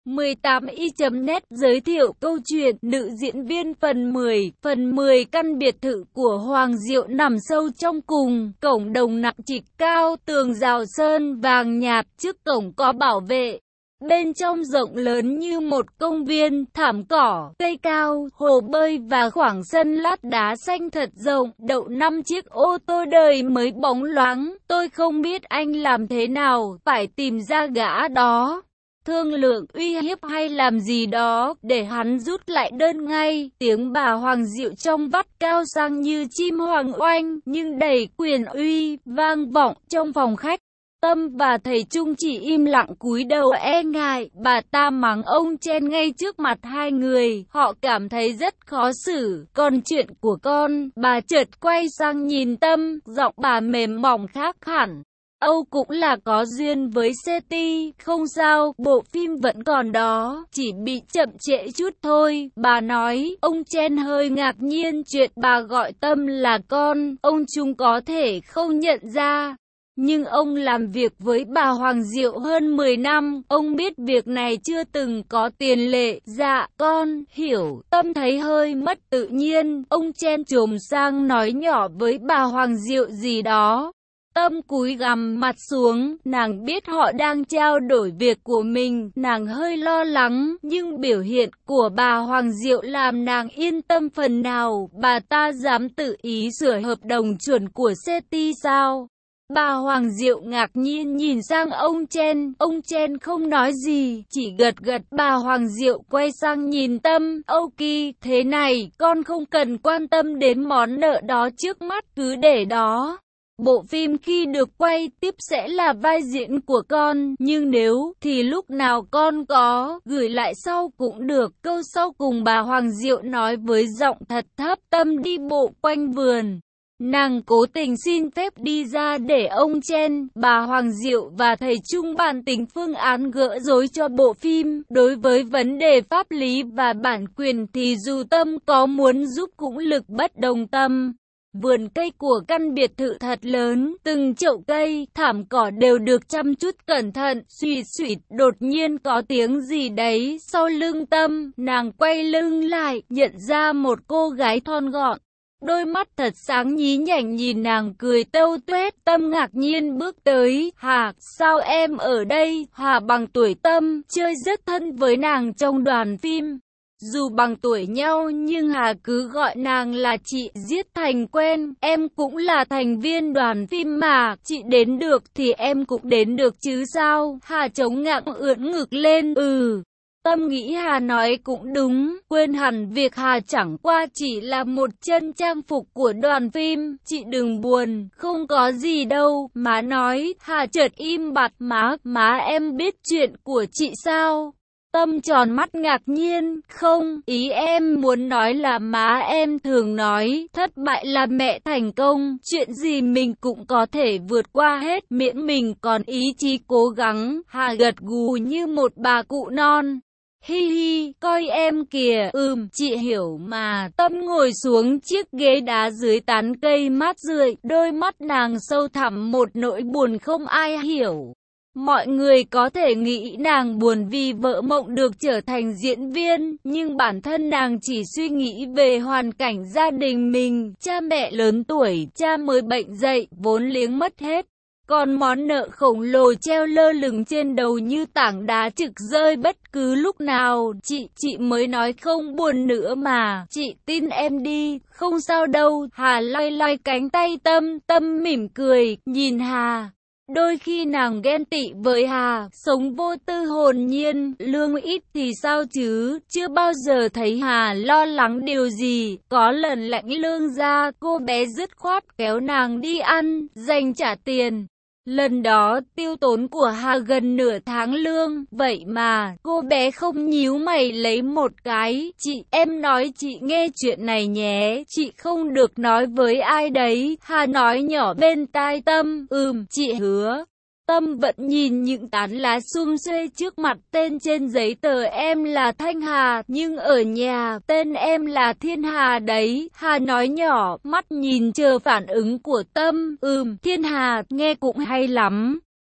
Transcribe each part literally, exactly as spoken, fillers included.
mười tám y chấm net giới thiệu câu chuyện nữ diễn viên phần mười. Phần mười căn biệt thự của Hoàng Diệu nằm sâu trong cùng, cổng đồng nặng trịch cao, tường rào sơn vàng nhạt, trước cổng có bảo vệ. Bên trong rộng lớn như một công viên, thảm cỏ, cây cao, hồ bơi và khoảng sân lát đá xanh thật rộng, đậu năm chiếc ô tô đời mới bóng loáng. Tôi không biết anh làm thế nào, phải tìm ra gã đó, thương lượng uy hiếp hay làm gì đó, để hắn rút lại đơn ngay. Tiếng bà Hoàng Diệu trong vắt cao sang như chim hoàng oanh, nhưng đầy quyền uy, vang vọng trong phòng khách. Tâm và thầy Trung chỉ im lặng cúi đầu e ngại. Bà ta mắng ông Chen ngay trước mặt hai người, họ cảm thấy rất khó xử. Còn chuyện của con, bà chợt quay sang nhìn Tâm, giọng bà mềm mỏng khác hẳn. Âu cũng là có duyên với Seti, không sao, bộ phim vẫn còn đó, chỉ bị chậm trễ chút thôi. Bà nói. Ông Chen hơi ngạc nhiên chuyện bà gọi Tâm là con, ông Trung có thể không nhận ra. Nhưng ông làm việc với bà Hoàng Diệu hơn mười năm, ông biết việc này chưa từng có tiền lệ. Dạ, con hiểu. Tâm thấy hơi mất tự nhiên, ông Chen chồm sang nói nhỏ với bà Hoàng Diệu gì đó. Tâm cúi gằm mặt xuống, nàng biết họ đang trao đổi việc của mình, nàng hơi lo lắng, nhưng biểu hiện của bà Hoàng Diệu làm nàng yên tâm phần nào. Bà ta dám tự ý sửa hợp đồng chuẩn của Seti sao? Bà Hoàng Diệu ngạc nhiên nhìn sang ông Chen, ông Chen không nói gì, chỉ gật gật. Bà Hoàng Diệu quay sang nhìn Tâm, Âu Kỳ, thế này, con không cần quan tâm đến món nợ đó trước mắt, cứ để đó. Bộ phim khi được quay tiếp sẽ là vai diễn của con, nhưng nếu thì lúc nào con có gửi lại sau cũng được. Câu sau cùng bà Hoàng Diệu nói với giọng thật thấp. Tâm đi bộ quanh vườn. Nàng cố tình xin phép đi ra để ông Chen, bà Hoàng Diệu và thầy Trung bàn tính phương án gỡ rối cho bộ phim. Đối với vấn đề pháp lý và bản quyền thì dù Tâm có muốn giúp cũng lực bất đồng tâm. Vườn cây của căn biệt thự thật lớn, từng chậu cây, thảm cỏ đều được chăm chút cẩn thận. Xuỵt xuỵt, đột nhiên có tiếng gì đấy sau lưng Tâm, nàng quay lưng lại, nhận ra một cô gái thon gọn. Đôi mắt thật sáng nhí nhảnh nhìn nàng cười tâu tuét. Tâm ngạc nhiên bước tới. Hà, sao em ở đây? Hà bằng tuổi Tâm, chơi rất thân với nàng trong đoàn phim. Dù bằng tuổi nhau nhưng Hà cứ gọi nàng là chị, giết thành quen. Em cũng là thành viên đoàn phim mà, chị đến được thì em cũng đến được chứ sao? Hà chống ngạng ưỡn ngực lên. Ừ. Tâm nghĩ Hà nói cũng đúng, quên hẳn việc Hà chẳng qua chỉ là một chân trang phục của đoàn phim. Chị đừng buồn, không có gì đâu. Má nói. Hà chợt im bặt. Má, má em biết chuyện của chị sao? Tâm tròn mắt ngạc nhiên. Không, ý em muốn nói là má em thường nói, thất bại là mẹ thành công, chuyện gì mình cũng có thể vượt qua hết, miễn mình còn ý chí cố gắng. Hà gật gù như một bà cụ non. Hi hi, coi em kìa. Ừm, chị hiểu mà. Tâm ngồi xuống chiếc ghế đá dưới tán cây mát rượi, đôi mắt nàng sâu thẳm một nỗi buồn không ai hiểu. Mọi người có thể nghĩ nàng buồn vì vợ mộng được trở thành diễn viên, nhưng bản thân nàng chỉ suy nghĩ về hoàn cảnh gia đình mình. Cha mẹ lớn tuổi, cha mới bệnh dậy, vốn liếng mất hết. Còn món nợ khổng lồ treo lơ lửng trên đầu như tảng đá trực rơi bất cứ lúc nào. Chị, chị mới nói không buồn nữa mà. Chị tin em đi, không sao đâu. Hà lay lay cánh tay Tâm, Tâm mỉm cười, nhìn Hà. Đôi khi nàng ghen tị với Hà, sống vô tư hồn nhiên, lương ít thì sao chứ, chưa bao giờ thấy Hà lo lắng điều gì. Có lần lãnh lương ra, cô bé dứt khoát kéo nàng đi ăn, dành trả tiền. Lần đó tiêu tốn của Hà gần nửa tháng lương, vậy mà cô bé không nhíu mày lấy một cái. Chị, em nói chị nghe chuyện này nhé, chị không được nói với ai đấy. Hà nói nhỏ bên tai Tâm. Ừm, chị hứa. Tâm vẫn nhìn những tán lá sum xuê trước mặt. Tên trên giấy tờ em là Thanh Hà, nhưng ở nhà tên em là Thiên Hà đấy. Hà nói nhỏ, mắt nhìn chờ phản ứng của Tâm. Ừm, Thiên Hà, nghe cũng hay lắm.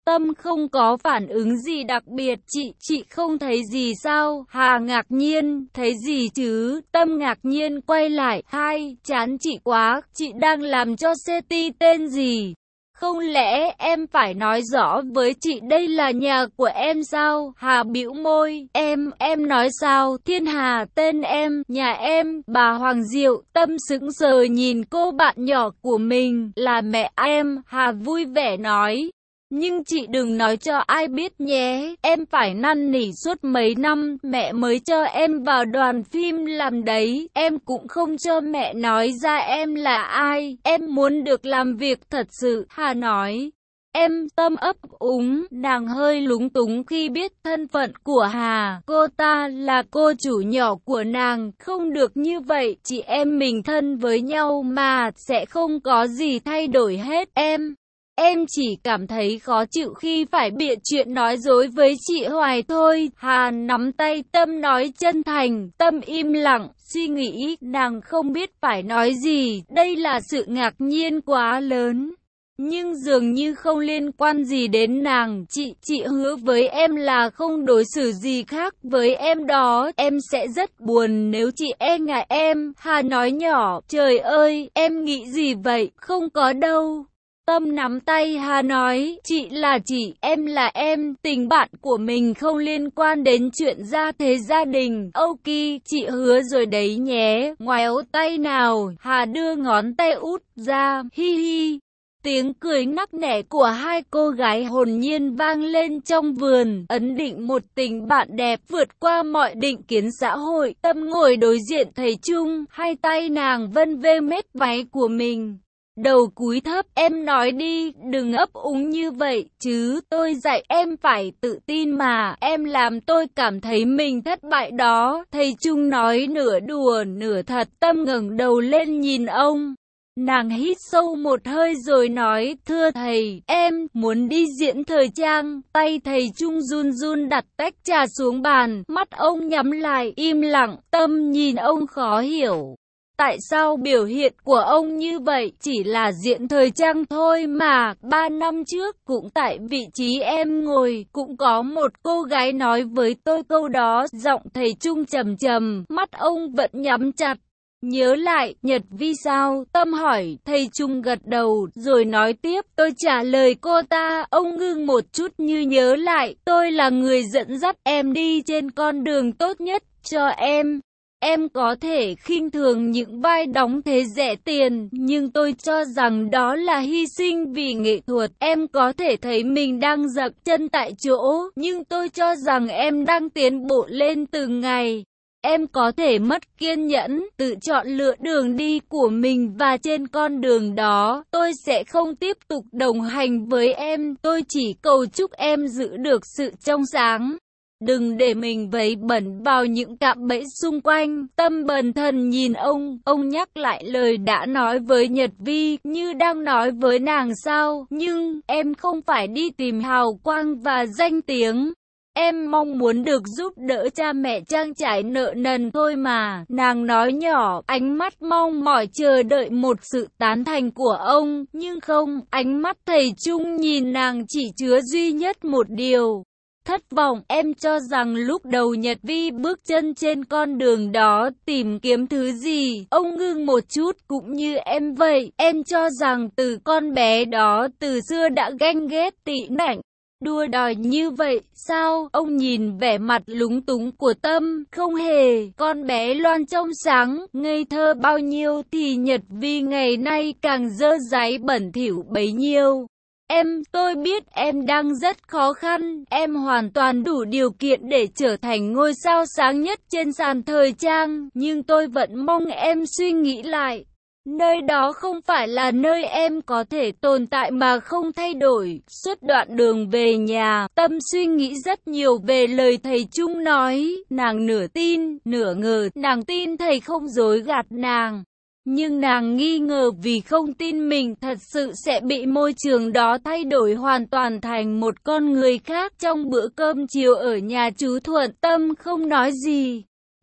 Tâm không có phản ứng gì đặc biệt. Chị, chị không thấy gì sao? Hà ngạc nhiên, thấy gì chứ? Tâm ngạc nhiên quay lại. Hai, chán chị quá, chị đang làm cho Seti tên gì? Không lẽ em phải nói rõ với chị đây là nhà của em sao? Hà bĩu môi. Em, em nói sao? Thiên Hà, tên em, nhà em, bà Hoàng Diệu. Tâm sững sờ nhìn cô bạn nhỏ của mình. Là mẹ em, Hà vui vẻ nói. Nhưng chị đừng nói cho ai biết nhé, em phải năn nỉ suốt mấy năm, mẹ mới cho em vào đoàn phim làm đấy, em cũng không cho mẹ nói ra em là ai, em muốn được làm việc thật sự, Hà nói. Em, Tâm ấp úng, nàng hơi lúng túng khi biết thân phận của Hà, cô ta là cô chủ nhỏ của nàng, không được như vậy, chị em mình thân với nhau mà, sẽ không có gì thay đổi hết, em. Em chỉ cảm thấy khó chịu khi phải bịa chuyện nói dối với chị Hoài thôi. Hà nắm tay Tâm nói chân thành. Tâm im lặng, suy nghĩ, nàng không biết phải nói gì. Đây là sự ngạc nhiên quá lớn. Nhưng dường như không liên quan gì đến nàng. Chị, chị hứa với em là không đối xử gì khác với em đó. Em sẽ rất buồn nếu chị e ngại em. Hà nói nhỏ, trời ơi, em nghĩ gì vậy? Không có đâu. Tâm nắm tay Hà nói, chị là chị, em là em, tình bạn của mình không liên quan đến chuyện gia thế gia đình. Ok, chị hứa rồi đấy nhé, ngoéo tay nào, Hà đưa ngón tay út ra, hi hi. Tiếng cười nắc nẻ của hai cô gái hồn nhiên vang lên trong vườn, ấn định một tình bạn đẹp vượt qua mọi định kiến xã hội. Tâm ngồi đối diện thầy Trung, hai tay nàng vân vê mét váy của mình. Đầu cúi thấp, em nói đi, đừng ấp úng như vậy, chứ tôi dạy em phải tự tin mà, em làm tôi cảm thấy mình thất bại đó. Thầy Trung nói nửa đùa nửa thật. Tâm ngẩng đầu lên nhìn ông. Nàng hít sâu một hơi rồi nói, thưa thầy, em muốn đi diễn thời trang. Tay thầy Trung run run đặt tách trà xuống bàn, mắt ông nhắm lại, im lặng. Tâm nhìn ông khó hiểu. Tại sao biểu hiện của ông như vậy? Chỉ là diễn thời trang thôi mà. Ba năm trước cũng tại vị trí em ngồi, cũng có một cô gái nói với tôi câu đó. Giọng thầy Trung trầm trầm, mắt ông vẫn nhắm chặt. Nhớ lại, Nhật Vi sao? Tâm hỏi. Thầy Trung gật đầu, rồi nói tiếp. Tôi trả lời cô ta. Ông ngưng một chút như nhớ lại. Tôi là người dẫn dắt em đi trên con đường tốt nhất cho em. Em có thể khinh thường những vai đóng thế rẻ tiền, nhưng tôi cho rằng đó là hy sinh vì nghệ thuật. Em có thể thấy mình đang dậm chân tại chỗ, nhưng tôi cho rằng em đang tiến bộ lên từng ngày. Em có thể mất kiên nhẫn, tự chọn lựa đường đi của mình và trên con đường đó, tôi sẽ không tiếp tục đồng hành với em. Tôi chỉ cầu chúc em giữ được sự trong sáng. Đừng để mình vấy bẩn vào những cạm bẫy xung quanh. Tâm bần thần nhìn ông, ông nhắc lại lời đã nói với Nhật Vi, như đang nói với nàng sao. Nhưng, em không phải đi tìm hào quang và danh tiếng. Em mong muốn được giúp đỡ cha mẹ trang trải nợ nần thôi mà. Nàng nói nhỏ, ánh mắt mong mỏi chờ đợi một sự tán thành của ông. Nhưng không, ánh mắt thầy Trung nhìn nàng chỉ chứa duy nhất một điều. Thất vọng. Em cho rằng lúc đầu Nhật Vi bước chân trên con đường đó tìm kiếm thứ gì. Ông ngưng một chút, cũng như em vậy. Em cho rằng từ con bé đó từ xưa đã ganh ghét tị nạnh, đua đòi như vậy sao? Ông nhìn vẻ mặt lúng túng của Tâm. Không hề. Con bé Loan trong sáng, ngây thơ bao nhiêu thì Nhật Vi ngày nay càng dơ dáy bẩn thỉu bấy nhiêu. Em, tôi biết em đang rất khó khăn, em hoàn toàn đủ điều kiện để trở thành ngôi sao sáng nhất trên sàn thời trang, nhưng tôi vẫn mong em suy nghĩ lại. Nơi đó không phải là nơi em có thể tồn tại mà không thay đổi. Suốt đoạn đường về nhà, Tâm suy nghĩ rất nhiều về lời thầy Trung nói. Nàng nửa tin, nửa ngờ. Nàng tin thầy không dối gạt nàng. Nhưng nàng nghi ngờ vì không tin mình thật sự sẽ bị môi trường đó thay đổi hoàn toàn thành một con người khác. Trong bữa cơm chiều ở nhà chú Thuận, Tâm không nói gì.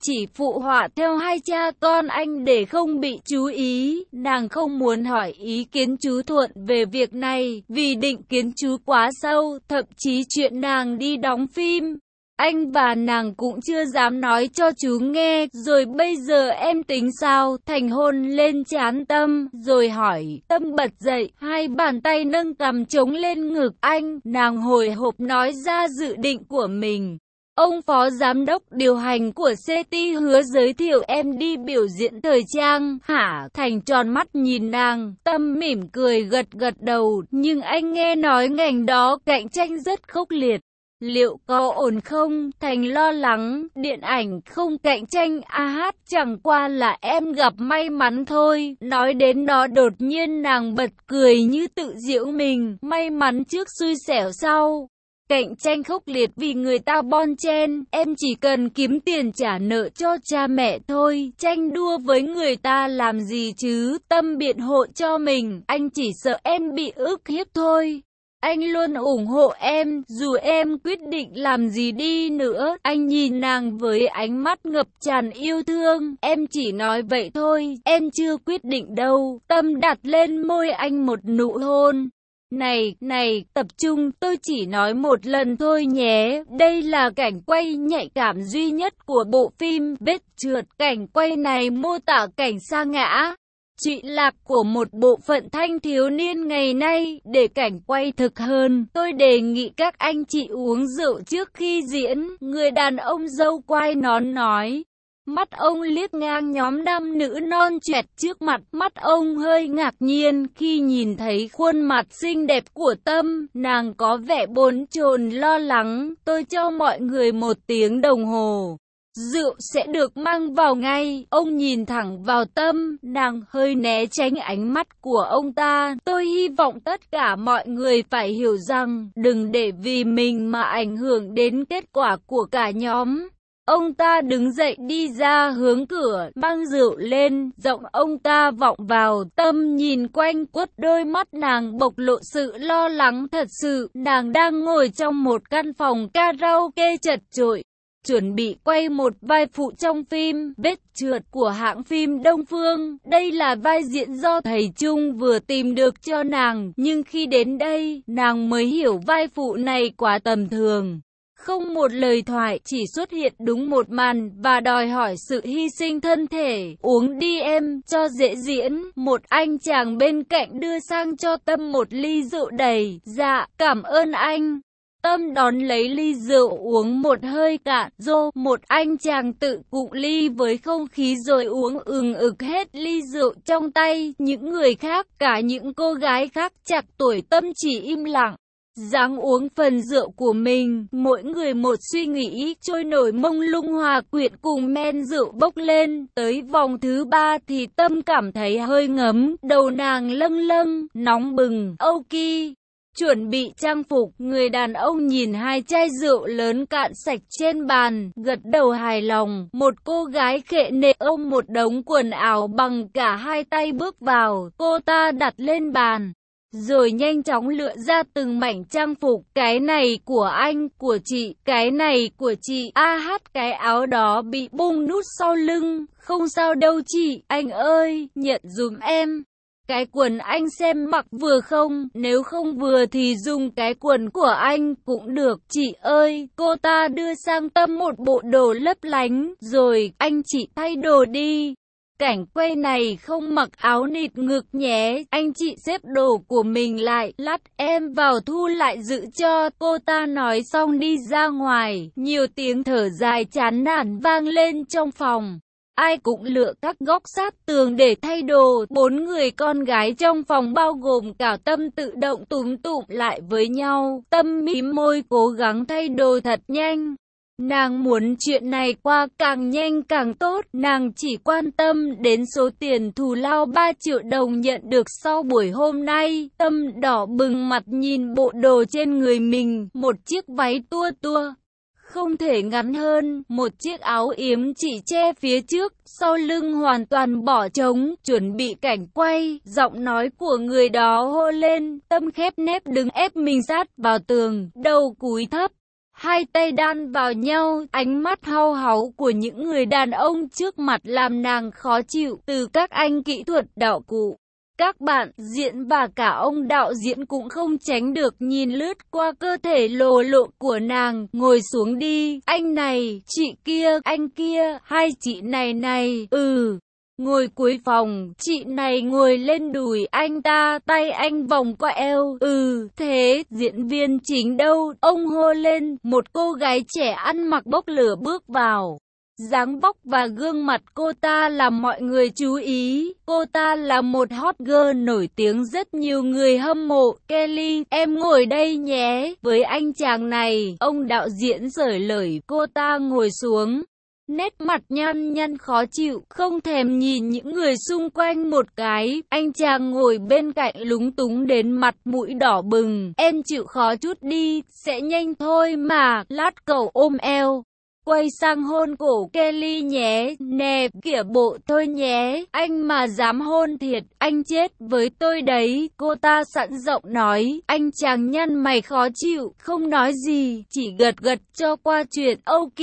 chỉ phụ họa theo hai cha con anh để không bị chú ý. Nàng không muốn hỏi ý kiến chú Thuận về việc này, vì định kiến chú quá sâu, thậm chí chuyện nàng đi đóng phim, anh và nàng cũng chưa dám nói cho chú nghe. Rồi bây giờ em tính sao? Thành hôn lên trán Tâm, rồi hỏi. Tâm bật dậy, hai bàn tay nâng cằm chống lên ngực anh. Nàng hồi hộp nói ra dự định của mình. Ông phó giám đốc điều hành của xê tê hứa giới thiệu em đi biểu diễn thời trang. Hả? Thành tròn mắt nhìn nàng. Tâm mỉm cười gật gật đầu. Nhưng anh nghe nói ngành đó cạnh tranh rất khốc liệt. Liệu có ổn không? Thành lo lắng. Điện ảnh không cạnh tranh a hát, chẳng qua là em gặp may mắn thôi. Nói đến đó đột nhiên nàng bật cười như tự giễu mình. May mắn trước xui xẻo sau. Cạnh tranh khốc liệt vì người ta bon chen, em chỉ cần kiếm tiền trả nợ cho cha mẹ thôi, tranh đua với người ta làm gì chứ? Tâm biện hộ cho mình, anh chỉ sợ em bị ức hiếp thôi. Anh luôn ủng hộ em, dù em quyết định làm gì đi nữa. Anh nhìn nàng với ánh mắt ngập tràn yêu thương. Em chỉ nói vậy thôi, em chưa quyết định đâu. Tâm đặt lên môi anh một nụ hôn. Này, này, tập trung, tôi chỉ nói một lần thôi nhé. Đây là cảnh quay nhạy cảm duy nhất của bộ phim Vết Trượt. Cảnh quay này mô tả cảnh sa ngã, trụy lạc của một bộ phận thanh thiếu niên ngày nay. Để cảnh quay thực hơn, tôi đề nghị các anh chị uống rượu trước khi diễn. Người đàn ông râu quai nón nói. Mắt ông liếc ngang nhóm nam nữ non choẹt trước mặt. Mắt ông hơi ngạc nhiên khi nhìn thấy khuôn mặt xinh đẹp của Tâm. Nàng có vẻ bồn chồn lo lắng. Tôi cho mọi người một tiếng đồng hồ. Rượu sẽ được mang vào ngay. Ông nhìn thẳng vào Tâm. Nàng hơi né tránh ánh mắt của ông ta. Tôi hy vọng tất cả mọi người phải hiểu rằng đừng để vì mình mà ảnh hưởng đến kết quả của cả nhóm. Ông ta đứng dậy đi ra hướng cửa, mang rượu lên, giọng ông ta vọng vào. Tâm nhìn quanh quất, đôi mắt nàng bộc lộ sự lo lắng thật sự. Nàng đang ngồi trong một căn phòng karaoke chật chội, chuẩn bị quay một vai phụ trong phim Vết Trượt của hãng phim Đông Phương. Đây là vai diễn do thầy Trung vừa tìm được cho nàng, nhưng khi đến đây, nàng mới hiểu vai phụ này quá tầm thường. Không một lời thoại, chỉ xuất hiện đúng một màn và đòi hỏi sự hy sinh thân thể. Uống đi em, cho dễ diễn. Một anh chàng bên cạnh đưa sang cho Tâm một ly rượu đầy. Dạ, cảm ơn anh. Tâm đón lấy ly rượu uống một hơi cạn. Rô, một anh chàng tự cụng ly với không khí rồi uống ừng ực hết ly rượu trong tay. Những người khác, cả những cô gái khác chạc tuổi Tâm chỉ im lặng. Dáng uống phần rượu của mình, mỗi người một suy nghĩ, trôi nổi mông lung hòa quyện cùng men rượu bốc lên. Tới vòng thứ ba thì Tâm cảm thấy hơi ngấm, đầu nàng lâng lâng, nóng bừng. Ok, chuẩn bị trang phục. Người đàn ông nhìn hai chai rượu lớn cạn sạch trên bàn, gật đầu hài lòng. Một cô gái khệ nệ ôm một đống quần áo bằng cả hai tay bước vào, cô ta đặt lên bàn, rồi nhanh chóng lựa ra từng mảnh trang phục. Cái này của anh, của chị, cái này của chị. A hát, cái áo đó bị bung nút sau lưng. Không sao đâu chị, anh ơi, nhận dùm em. Cái quần anh xem mặc vừa không? Nếu không vừa thì dùng cái quần của anh cũng được. Chị ơi, cô ta đưa sang Tâm một bộ đồ lấp lánh. Rồi, anh chị thay đồ đi. Cảnh quay này không mặc áo nịt ngực nhé. Anh chị xếp đồ của mình lại, lát em vào thu lại giữ cho. Cô ta nói xong đi ra ngoài. Nhiều tiếng thở dài chán nản vang lên trong phòng. Ai cũng lựa các góc sát tường để thay đồ. Bốn người con gái trong phòng bao gồm cả Tâm tự động túm tụm lại với nhau. Tâm mím môi cố gắng thay đồ thật nhanh. Nàng muốn chuyện này qua càng nhanh càng tốt. Nàng chỉ quan tâm đến số tiền thù lao ba triệu đồng nhận được sau buổi hôm nay. Tâm đỏ bừng mặt nhìn bộ đồ trên người mình. Một chiếc váy tua tua, không thể ngắn hơn. Một chiếc áo yếm chỉ che phía trước, sau lưng hoàn toàn bỏ trống. Chuẩn bị cảnh quay, giọng nói của người đó hô lên. Tâm khép nép đứng ép mình sát vào tường, đầu cúi thấp. Hai tay đan vào nhau, ánh mắt hau háu của những người đàn ông trước mặt làm nàng khó chịu, từ các anh kỹ thuật đạo cụ, các bạn diễn và cả ông đạo diễn cũng không tránh được nhìn lướt qua cơ thể lồ lộ của nàng. Ngồi xuống đi, anh này, chị kia, anh kia, hai chị này này, ừ. Ngồi cuối phòng, chị này ngồi lên đùi anh ta, tay anh vòng qua eo, ừ, thế, diễn viên chính đâu, ông hô lên, một cô gái trẻ ăn mặc bốc lửa bước vào. Dáng vóc và gương mặt cô ta làm mọi người chú ý, cô ta là một hot girl nổi tiếng rất nhiều người hâm mộ. Kelly, em ngồi đây nhé, với anh chàng này, ông đạo diễn giở lời, cô ta ngồi xuống. Nét mặt nhăn nhăn khó chịu, không thèm nhìn những người xung quanh một cái, anh chàng ngồi bên cạnh lúng túng đến mặt mũi đỏ bừng, em chịu khó chút đi, sẽ nhanh thôi mà, lát cậu ôm eo. Quay sang hôn cổ Kelly nhé, nè, kìa bộ thôi nhé, anh mà dám hôn thiệt, anh chết với tôi đấy, cô ta sẵn giọng nói, anh chàng nhăn mày khó chịu, không nói gì, chỉ gật gật cho qua chuyện, ok.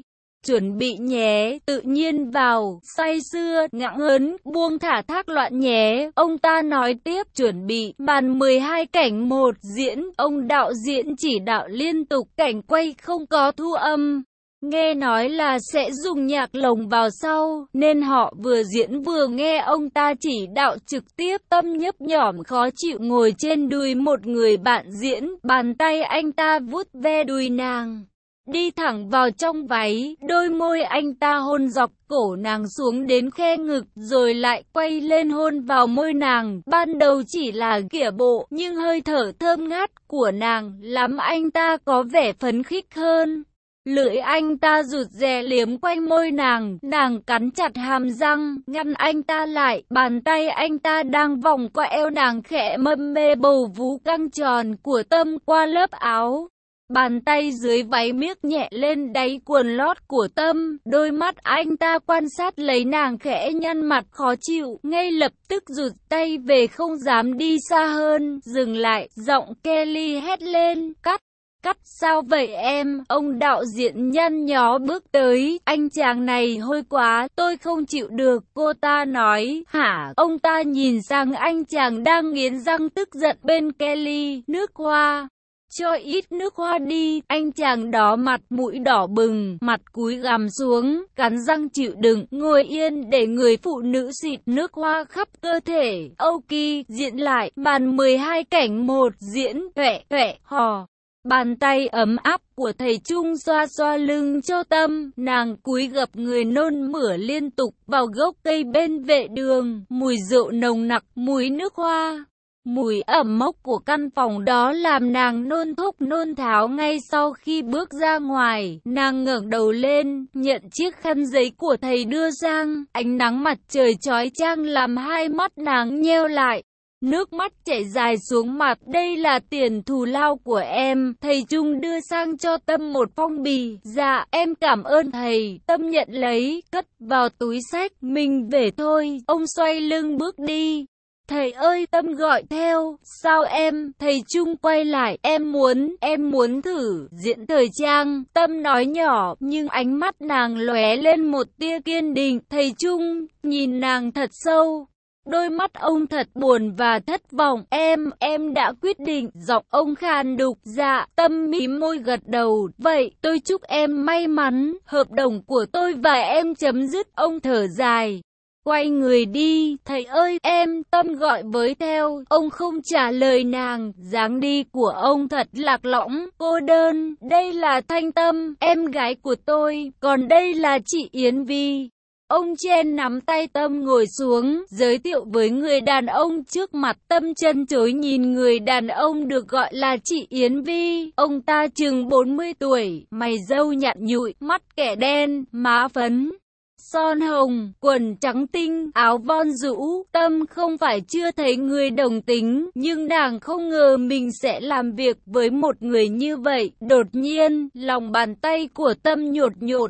Chuẩn bị nhé, tự nhiên vào, say sưa, ngạng hớn, buông thả thác loạn nhé, ông ta nói tiếp, chuẩn bị, màn mười hai cảnh một diễn, ông đạo diễn chỉ đạo liên tục, cảnh quay không có thu âm. Nghe nói là sẽ dùng nhạc lồng vào sau, nên họ vừa diễn vừa nghe ông ta chỉ đạo trực tiếp. Tâm nhấp nhỏm khó chịu ngồi trên đùi một người bạn diễn, bàn tay anh ta vuốt ve đùi nàng. Đi thẳng vào trong váy, đôi môi anh ta hôn dọc cổ nàng xuống đến khe ngực, rồi lại quay lên hôn vào môi nàng. Ban đầu chỉ là kìa bộ, nhưng hơi thở thơm ngát của nàng làm anh ta có vẻ phấn khích hơn. Lưỡi anh ta rụt rè liếm quanh môi nàng, nàng cắn chặt hàm răng, ngăn anh ta lại, bàn tay anh ta đang vòng qua eo nàng khẽ mâm mê bầu vú căng tròn của Tâm qua lớp áo. Bàn tay dưới váy miếc nhẹ lên đáy quần lót của Tâm, đôi mắt anh ta quan sát lấy nàng khẽ nhăn mặt khó chịu, ngay lập tức rụt tay về không dám đi xa hơn, dừng lại, giọng Kelly hét lên, cắt. Cắt sao vậy em, ông đạo diễn nhăn nhó bước tới, anh chàng này hôi quá, tôi không chịu được, cô ta nói, hả, ông ta nhìn sang anh chàng đang nghiến răng tức giận bên Kelly, nước hoa, cho ít nước hoa đi, anh chàng đó mặt mũi đỏ bừng, mặt cúi gằm xuống, cắn răng chịu đựng, ngồi yên để người phụ nữ xịt nước hoa khắp cơ thể, ok, diễn lại, màn mười hai cảnh một diễn, tuệ, tuệ, hò. Bàn tay ấm áp của thầy Trung xoa xoa lưng cho Tâm, nàng cúi gập người nôn mửa liên tục vào gốc cây bên vệ đường, mùi rượu nồng nặc, mùi nước hoa, mùi ẩm mốc của căn phòng đó làm nàng nôn thốc nôn tháo. Ngay sau khi bước ra ngoài, nàng ngẩng đầu lên, nhận chiếc khăn giấy của thầy đưa sang, ánh nắng mặt trời chói chang làm hai mắt nàng nheo lại. Nước mắt chảy dài xuống mặt, đây là tiền thù lao của em, thầy Trung đưa sang cho Tâm một phong bì, dạ, em cảm ơn thầy, Tâm nhận lấy, cất vào túi sách, mình về thôi, ông xoay lưng bước đi. Thầy ơi, Tâm gọi theo, sao em, thầy Trung quay lại, em muốn, em muốn thử, diễn thời trang, Tâm nói nhỏ, nhưng ánh mắt nàng lóe lên một tia kiên định, thầy Trung, nhìn nàng thật sâu. Đôi mắt ông thật buồn và thất vọng, em, em đã quyết định, giọng ông khàn đục, dạ, Tâm mím môi gật đầu, vậy, tôi chúc em may mắn, hợp đồng của tôi và em chấm dứt, ông thở dài. Quay người đi, thầy ơi, em, Tâm gọi với theo, ông không trả lời nàng, dáng đi của ông thật lạc lõng, cô đơn, đây là Thanh Tâm, em gái của tôi, còn đây là chị Yến Vi. Ông Chen nắm tay Tâm ngồi xuống, giới thiệu với người đàn ông trước mặt. Tâm chân chối nhìn người đàn ông được gọi là chị Yến Vi. Ông ta chừng bốn mươi tuổi, mày râu nhặn nhụi, mắt kẻ đen, má phấn, son hồng, quần trắng tinh, áo von rũ. Tâm không phải chưa thấy người đồng tính, nhưng nàng không ngờ mình sẽ làm việc với một người như vậy. Đột nhiên, lòng bàn tay của Tâm nhột nhột.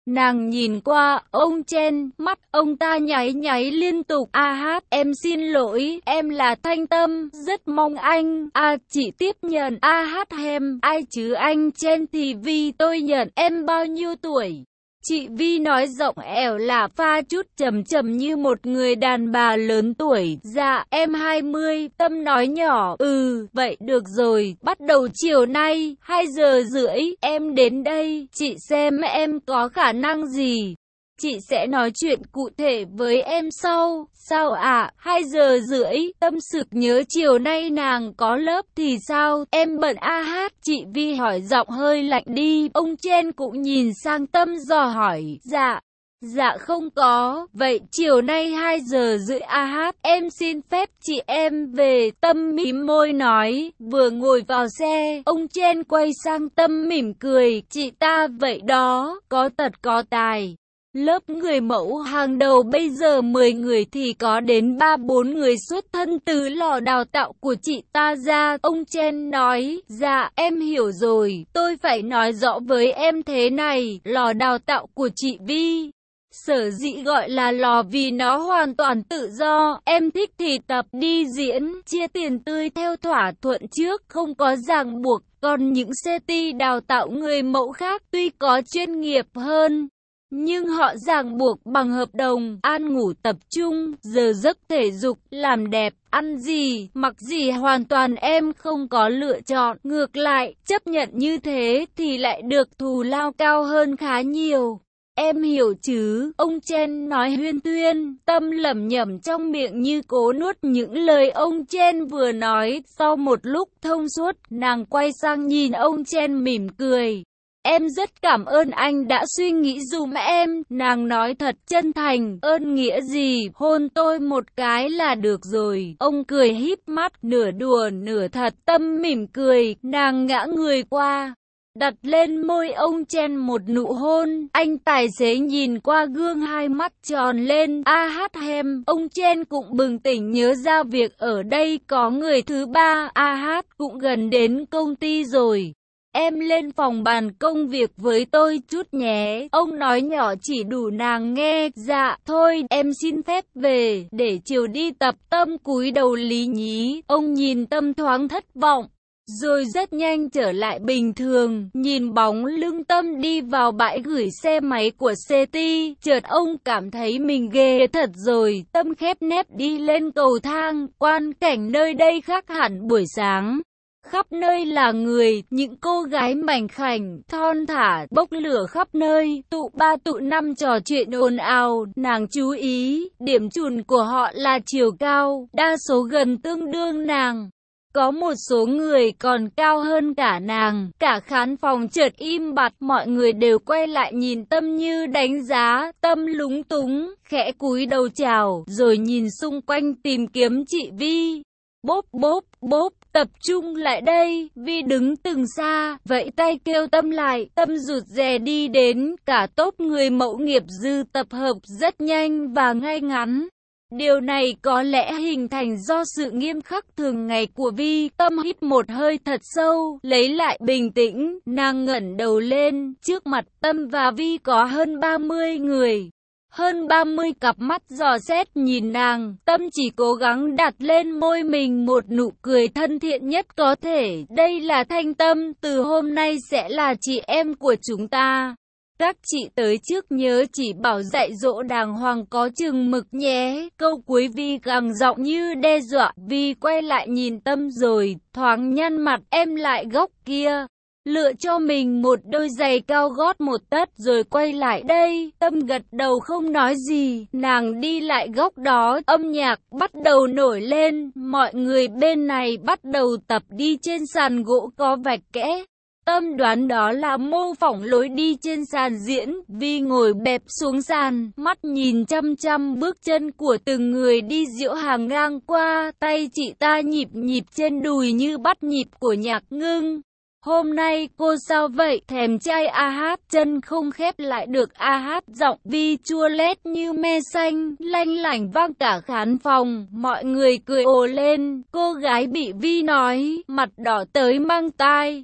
Nàng nhìn qua ông Chen, mắt ông ta nháy nháy liên tục. A hát, em xin lỗi, em là Thanh Tâm, rất mong anh. A chị tiếp nhận. A hát hem, ai chứ anh Chen thì Vi tôi nhận. Em bao nhiêu tuổi? Chị Vi nói giọng ẻo lả pha chút trầm trầm như một người đàn bà lớn tuổi. Dạ, em hai mươi. Tâm nói nhỏ. Ừ, vậy được rồi. Bắt đầu chiều nay, hai giờ rưỡi, em đến đây. Chị xem em có khả năng gì. Chị sẽ nói chuyện cụ thể với em sau. Sao ạ? À? hai giờ rưỡi. Tâm sực nhớ chiều nay nàng có lớp thì sao? Em bận. A hát. Chị Vi hỏi giọng hơi lạnh đi. Ông Chen cũng nhìn sang Tâm dò hỏi. Dạ. Dạ không có. Vậy chiều nay hai giờ rưỡi. A hát. Em xin phép chị em về. Tâm mím môi nói. Vừa ngồi vào xe, ông Chen quay sang Tâm mỉm cười. Chị ta vậy đó, có tật có tài. Lớp người mẫu hàng đầu bây giờ mười người thì có đến ba bốn người xuất thân từ lò đào tạo của chị ta ra. Ông Chen nói, dạ em hiểu rồi, tôi phải nói rõ với em thế này, lò đào tạo của chị Vi. Sở dĩ gọi là lò vì nó hoàn toàn tự do, em thích thì tập đi diễn, chia tiền tươi theo thỏa thuận trước, không có ràng buộc. Còn những xê tê đào tạo người mẫu khác tuy có chuyên nghiệp hơn, nhưng họ ràng buộc bằng hợp đồng, ăn ngủ tập trung, giờ giấc thể dục, làm đẹp, ăn gì, mặc gì hoàn toàn em không có lựa chọn. Ngược lại, chấp nhận như thế thì lại được thù lao cao hơn khá nhiều. Em hiểu chứ? Ông Chen nói huyên thuyên, Tâm lẩm nhẩm trong miệng như cố nuốt những lời ông Chen vừa nói. Sau một lúc thông suốt, nàng quay sang nhìn ông Chen mỉm cười. Em rất cảm ơn anh đã suy nghĩ dùm em, nàng nói thật chân thành, ơn nghĩa gì, hôn tôi một cái là được rồi. Ông cười híp mắt, nửa đùa nửa thật. Tâm mỉm cười, nàng ngã người qua, đặt lên môi ông Chen một nụ hôn. Anh tài xế nhìn qua gương hai mắt tròn lên. A hát hem, ông Chen cũng bừng tỉnh nhớ ra việc ở đây có người thứ ba. A hát cũng gần đến công ty rồi. Em lên phòng bàn công việc với tôi chút nhé. Ông nói nhỏ chỉ đủ nàng nghe. Dạ, thôi, em xin phép về, để chiều đi tập. Tâm cúi đầu lý nhí. Ông nhìn Tâm thoáng thất vọng, rồi rất nhanh trở lại bình thường. Nhìn bóng lưng Tâm đi vào bãi gửi xe máy của xê tê, chợt ông cảm thấy mình ghê thật rồi. Tâm khép nép đi lên cầu thang. Quan cảnh nơi đây khác hẳn buổi sáng. Khắp nơi là người, những cô gái mảnh khảnh, thon thả, bốc lửa khắp nơi, tụ ba tụ năm trò chuyện ồn ào. Nàng chú ý, điểm chùn của họ là chiều cao, đa số gần tương đương nàng. Có một số người còn cao hơn cả nàng. Cả khán phòng chợt im bặt, mọi người đều quay lại nhìn Tâm như đánh giá. Tâm lúng túng, khẽ cúi đầu chào, rồi nhìn xung quanh tìm kiếm chị Vi. Bốp bốp bốp, tập trung lại đây. Vi đứng từng xa, vẫy tay kêu Tâm lại. Tâm rụt rè đi đến, cả tốp người mẫu nghiệp dư tập hợp rất nhanh và ngay ngắn. Điều này có lẽ hình thành do sự nghiêm khắc thường ngày của Vi. Tâm hít một hơi thật sâu, lấy lại bình tĩnh, nàng ngẩng đầu lên. Trước mặt Tâm và Vi có hơn ba mươi người. Hơn ba mươi cặp mắt dò xét nhìn nàng. Tâm chỉ cố gắng đặt lên môi mình một nụ cười thân thiện nhất có thể. Đây là Thanh Tâm, từ hôm nay sẽ là chị em của chúng ta. Các chị tới trước nhớ chỉ bảo dạy dỗ đàng hoàng có chừng mực nhé. Câu cuối Vi gằn giọng như đe dọa. Vi quay lại nhìn Tâm rồi thoáng nhăn mặt. Em lại góc kia, lựa cho mình một đôi giày cao gót một tấc rồi quay lại đây. Tâm gật đầu không nói gì. Nàng đi lại góc đó, âm nhạc bắt đầu nổi lên. Mọi người bên này bắt đầu tập đi trên sàn gỗ có vạch kẽ. Tâm đoán đó là mô phỏng lối đi trên sàn diễn. Vi ngồi bẹp xuống sàn, mắt nhìn chăm chăm bước chân của từng người đi diễu hàng ngang qua. Tay chị ta nhịp nhịp trên đùi như bắt nhịp của nhạc ngưng. Hôm nay cô sao vậy? Thèm trai. A hát, chân không khép lại được. A hát, giọng Vi chua lét như me xanh, lanh lảnh vang cả khán phòng. Mọi người cười ồ lên. Cô gái bị Vi nói, mặt đỏ tới mang tai.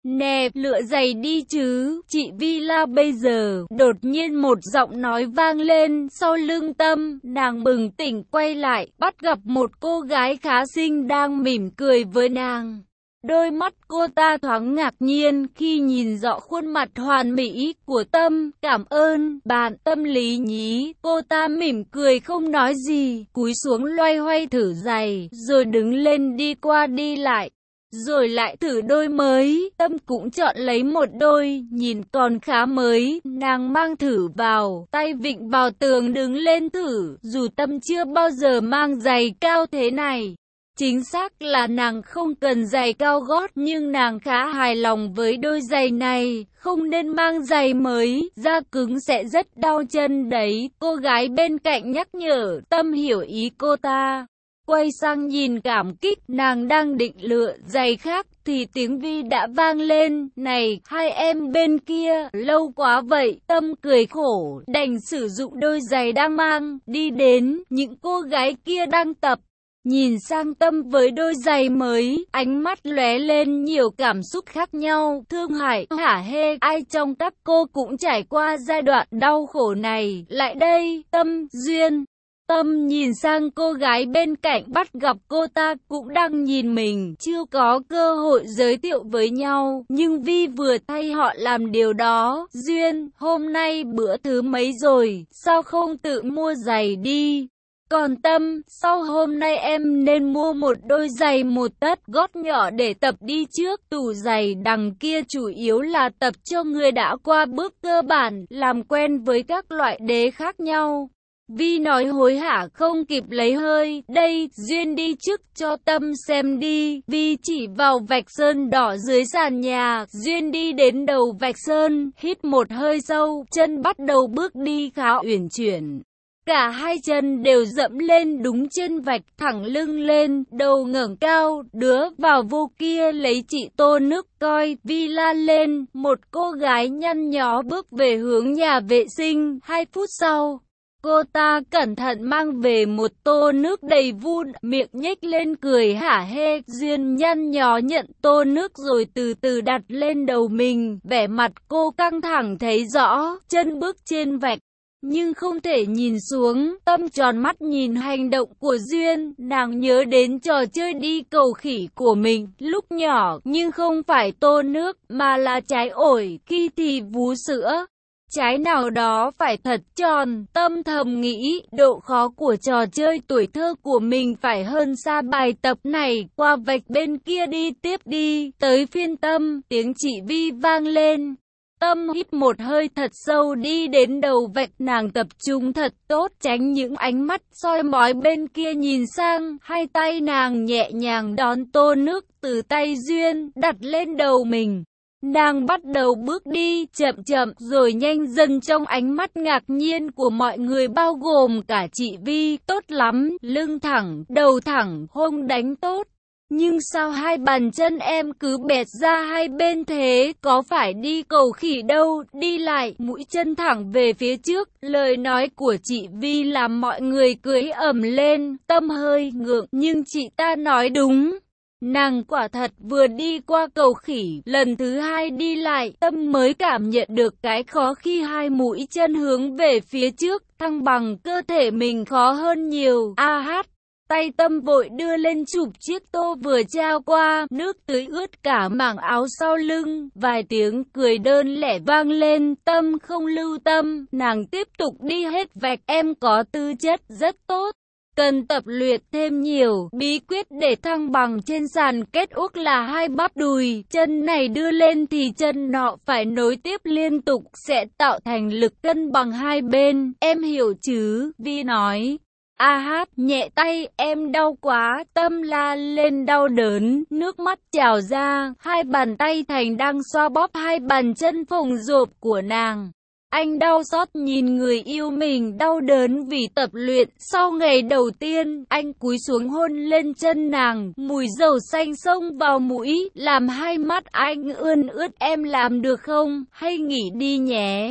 Nè, lựa giày đi chứ, chị Vi la bây giờ. Đột nhiên một giọng nói vang lên sau lưng Tâm, nàng bừng tỉnh quay lại, bắt gặp một cô gái khá xinh đang mỉm cười với nàng. Đôi mắt cô ta thoáng ngạc nhiên khi nhìn rõ khuôn mặt hoàn mỹ của Tâm. Cảm ơn, bạn Tâm lý nhí. Cô ta mỉm cười không nói gì, cúi xuống loay hoay thử giày, rồi đứng lên đi qua đi lại. Rồi lại thử đôi mới, Tâm cũng chọn lấy một đôi, nhìn còn khá mới, nàng mang thử vào, tay vịn vào tường đứng lên thử, dù Tâm chưa bao giờ mang giày cao thế này. Chính xác là nàng không cần giày cao gót nhưng nàng khá hài lòng với đôi giày này, không nên mang giày mới, da cứng sẽ rất đau chân đấy, cô gái bên cạnh nhắc nhở. Tâm hiểu ý cô ta. Quay sang nhìn cảm kích, nàng đang định lựa giày khác thì tiếng Vi đã vang lên. Này, hai em bên kia, lâu quá vậy. Tâm cười khổ, đành sử dụng đôi giày đang mang, đi đến, những cô gái kia đang tập. Nhìn sang Tâm với đôi giày mới, ánh mắt lóe lên nhiều cảm xúc khác nhau, thương hại, hả hê, ai trong các cô cũng trải qua giai đoạn đau khổ này. Lại đây, Tâm, Duyên. Tâm nhìn sang cô gái bên cạnh, bắt gặp cô ta cũng đang nhìn mình, chưa có cơ hội giới thiệu với nhau, nhưng Vi vừa thay họ làm điều đó. Duyên, hôm nay bữa thứ mấy rồi, sao không tự mua giày đi? Còn Tâm, sau hôm nay em nên mua một đôi giày một tấc gót nhỏ để tập đi trước. Tủ giày đằng kia chủ yếu là tập cho người đã qua bước cơ bản, làm quen với các loại đế khác nhau. Vi nói hối hả không kịp lấy hơi. Đây, Duyên đi trước cho Tâm xem đi. Vi chỉ vào vạch sơn đỏ dưới sàn nhà. Duyên đi đến đầu vạch sơn, hít một hơi sâu, chân bắt đầu bước đi khá uyển chuyển. Cả hai chân đều dẫm lên đúng trên vạch, thẳng lưng lên, đầu ngẩng cao, đứa vào vô kia lấy chị tô nước coi. Vi la lên, một cô gái nhăn nhó bước về hướng nhà vệ sinh. Hai phút sau, cô ta cẩn thận mang về một tô nước đầy vun, miệng nhếch lên cười hả hê. Duyên nhăn nhó nhận tô nước rồi từ từ đặt lên đầu mình, vẻ mặt cô căng thẳng thấy rõ, chân bước trên vạch nhưng không thể nhìn xuống. Tâm tròn mắt nhìn hành động của Duyên, nàng nhớ đến trò chơi đi cầu khỉ của mình lúc nhỏ, nhưng không phải tô nước mà là trái ổi, khi thì vú sữa. Trái nào đó phải thật tròn. Tâm thầm nghĩ, độ khó của trò chơi tuổi thơ của mình phải hơn xa bài tập này. Qua vạch bên kia đi tiếp đi, tới phiên Tâm, tiếng chị Vi vang lên. Tâm hít một hơi thật sâu đi đến đầu vạch, nàng tập trung thật tốt, tránh những ánh mắt soi mói bên kia nhìn sang. Hai tay nàng nhẹ nhàng đón tô nước từ tay Duyên, đặt lên đầu mình. Nàng bắt đầu bước đi, chậm chậm rồi nhanh dần trong ánh mắt ngạc nhiên của mọi người bao gồm cả chị Vi. Tốt lắm, lưng thẳng, đầu thẳng, hông đánh tốt. Nhưng sao hai bàn chân em cứ bẹt ra hai bên thế, có phải đi cầu khỉ đâu, đi lại, mũi chân thẳng về phía trước. Lời nói của chị Vi làm mọi người cười ầm lên. Tâm hơi ngượng, nhưng chị ta nói đúng. Nàng quả thật vừa đi qua cầu khỉ, lần thứ hai đi lại, Tâm mới cảm nhận được cái khó khi hai mũi chân hướng về phía trước, thăng bằng cơ thể mình khó hơn nhiều. A hát, tay Tâm vội đưa lên chụp chiếc tô vừa trao qua, nước tưới ướt cả mảng áo sau lưng, vài tiếng cười đơn lẻ vang lên. Tâm không lưu tâm, nàng tiếp tục đi hết vạch. Em có tư chất rất tốt, cần tập luyện thêm nhiều. Bí quyết để thăng bằng trên sàn kết uốc là hai bắp đùi, chân này đưa lên thì chân nọ phải nối tiếp liên tục, sẽ tạo thành lực cân bằng hai bên. Em hiểu chứ? Vi nói. A hát, nhẹ tay, em đau quá. Tâm la lên đau đớn, nước mắt trào ra, hai bàn tay thành đang xoa bóp hai bàn chân phồng rộp của nàng. Anh đau xót nhìn người yêu mình đau đớn vì tập luyện. Sau ngày đầu tiên, anh cúi xuống hôn lên chân nàng, mùi dầu xanh xông vào mũi, làm hai mắt anh ươn ướt. Em làm được không? Hay nghỉ đi nhé.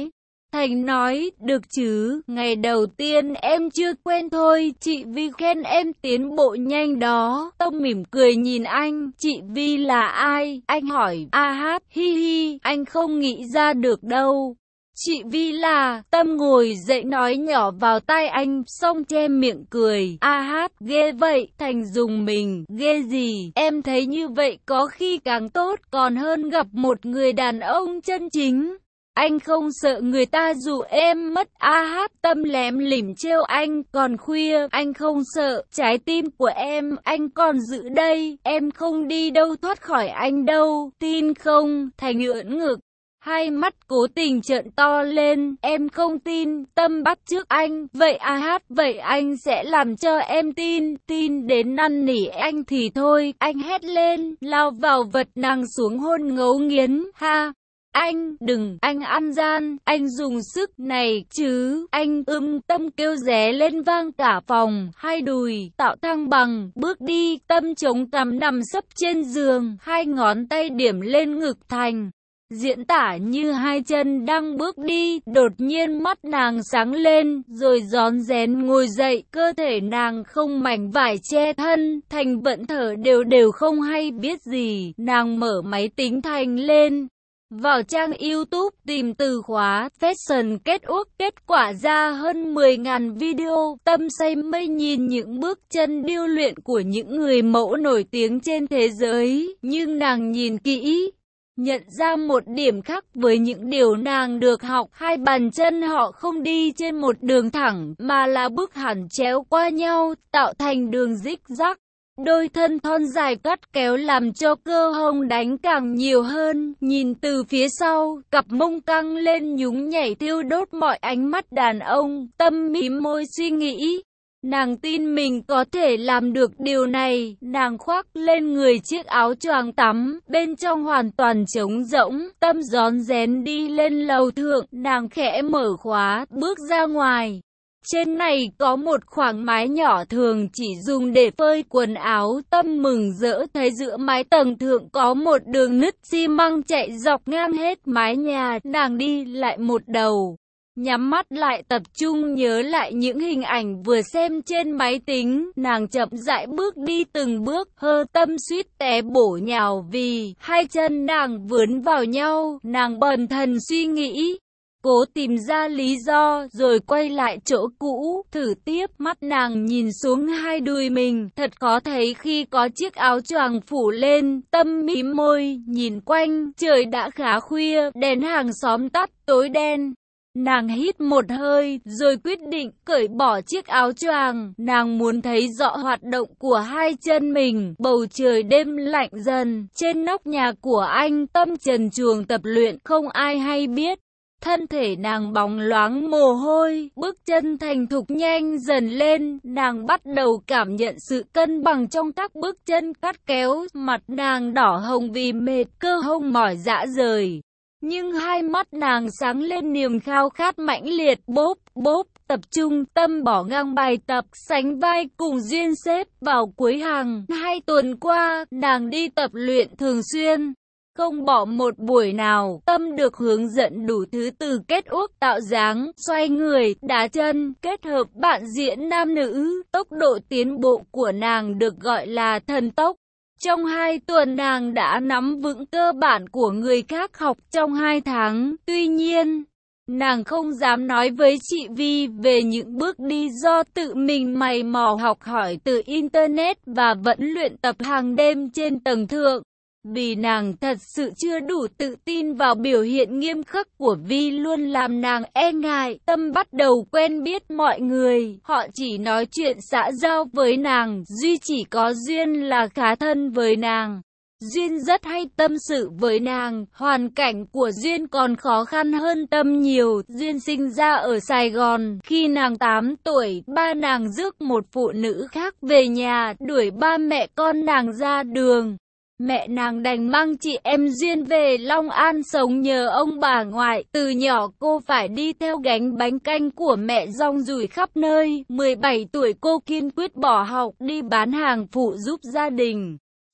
Thành nói, được chứ, ngày đầu tiên em chưa quen thôi, chị Vi khen em tiến bộ nhanh đó. Tâm mỉm cười nhìn anh, chị Vi là ai? Anh hỏi, a hát, hi hi, anh không nghĩ ra được đâu. Chị Vi là, Tâm ngồi dậy nói nhỏ vào tai anh, xong che miệng cười, a hát, ghê vậy, Thành dùng mình, ghê gì, em thấy như vậy có khi càng tốt, còn hơn gặp một người đàn ông chân chính. Anh không sợ người ta dụ em mất, a hát, Tâm lém lỉnh trêu anh, còn khuya, anh không sợ, trái tim của em, anh còn giữ đây, em không đi đâu thoát khỏi anh đâu, tin không? Thành ưỡn ngực, hai mắt cố tình trợn to lên, em không tin. Tâm bắt chước anh, vậy a hát, vậy anh sẽ làm cho em tin, tin đến năn nỉ anh thì thôi. Anh hét lên, lao vào vật nàng xuống hôn ngấu nghiến, ha. Anh, đừng, anh ăn gian, anh dùng sức này chứ, anh ưm. Tâm kêu ré lên vang cả phòng, hai đùi, tạo thăng bằng, bước đi. Tâm chống cằm nằm sấp trên giường, hai ngón tay điểm lên ngực Thành. Diễn tả như hai chân đang bước đi, đột nhiên mắt nàng sáng lên, rồi rón rén ngồi dậy, cơ thể nàng không mảnh vải che thân, Thành vẫn thở đều đều không hay biết gì, nàng mở máy tính Thành lên. Vào trang YouTube tìm từ khóa Fashion kết uốc, kết quả ra hơn mười nghìn video. Tâm say mê nhìn những bước chân điêu luyện của những người mẫu nổi tiếng trên thế giới, nhưng nàng nhìn kỹ, nhận ra một điểm khác với những điều nàng được học, hai bàn chân họ không đi trên một đường thẳng, mà là bước hẳn chéo qua nhau, tạo thành đường rích rắc. Đôi thân thon dài cắt kéo làm cho cơ hông đánh càng nhiều hơn, nhìn từ phía sau, cặp mông căng lên nhún nhảy thiêu đốt mọi ánh mắt đàn ông. Tâm mím môi suy nghĩ, nàng tin mình có thể làm được điều này. Nàng khoác lên người chiếc áo choàng tắm, bên trong hoàn toàn trống rỗng. Tâm rón rén đi lên lầu thượng, nàng khẽ mở khóa, bước ra ngoài. Trên này có một khoảng mái nhỏ thường chỉ dùng để phơi quần áo. Tâm mừng rỡ thấy giữa mái tầng thượng có một đường nứt xi măng chạy dọc ngang hết mái nhà. Nàng đi lại một đầu, nhắm mắt lại tập trung nhớ lại những hình ảnh vừa xem trên máy tính. Nàng chậm rãi bước đi từng bước, hơ. Tâm suýt té bổ nhào vì hai chân nàng vướng vào nhau. Nàng bần thần suy nghĩ, cố tìm ra lý do, rồi quay lại chỗ cũ, thử tiếp. Mắt nàng nhìn xuống hai đùi mình, thật khó thấy khi có chiếc áo choàng phủ lên. Tâm mím môi, nhìn quanh, trời đã khá khuya, đèn hàng xóm tắt, tối đen. Nàng hít một hơi, rồi quyết định cởi bỏ chiếc áo choàng. Nàng muốn thấy rõ hoạt động của hai chân mình. Bầu trời đêm lạnh dần, trên nóc nhà của anh. Tâm trần truồng tập luyện, không ai hay biết. Thân thể nàng bóng loáng mồ hôi, bước chân thành thục nhanh dần lên. Nàng bắt đầu cảm nhận sự cân bằng trong các bước chân cắt kéo. Mặt nàng đỏ hồng vì mệt, cơ hông mỏi rã rời. Nhưng hai mắt nàng sáng lên niềm khao khát mãnh liệt. Bốp, bốp, tập trung. Tâm bỏ ngang bài tập, sánh vai cùng Duyên xếp vào cuối hàng. Hai tuần qua, nàng đi tập luyện thường xuyên, không bỏ một buổi nào. Tâm được hướng dẫn đủ thứ từ kết uốc, tạo dáng, xoay người, đá chân, kết hợp bạn diễn nam nữ. Tốc độ tiến bộ của nàng được gọi là thần tốc. Trong hai tuần nàng đã nắm vững cơ bản của người khác học trong hai tháng. Tuy nhiên, nàng không dám nói với chị Vi về những bước đi do tự mình mày mò học hỏi từ Internet và vẫn luyện tập hàng đêm trên tầng thượng. Vì nàng thật sự chưa đủ tự tin vào biểu hiện nghiêm khắc của Vi luôn làm nàng e ngại. Tâm bắt đầu quen biết mọi người, họ chỉ nói chuyện xã giao với nàng, duy chỉ có Duyên là khá thân với nàng. Duyên rất hay tâm sự với nàng, hoàn cảnh của Duyên còn khó khăn hơn Tâm nhiều. Duyên sinh ra ở Sài Gòn, khi nàng tám tuổi, ba nàng rước một phụ nữ khác về nhà, đuổi ba mẹ con nàng ra đường. Mẹ nàng đành mang chị em Duyên về Long An sống nhờ ông bà ngoại. Từ nhỏ cô phải đi theo gánh bánh canh của mẹ rong ruổi khắp nơi. mười bảy tuổi cô kiên quyết bỏ học đi bán hàng phụ giúp gia đình.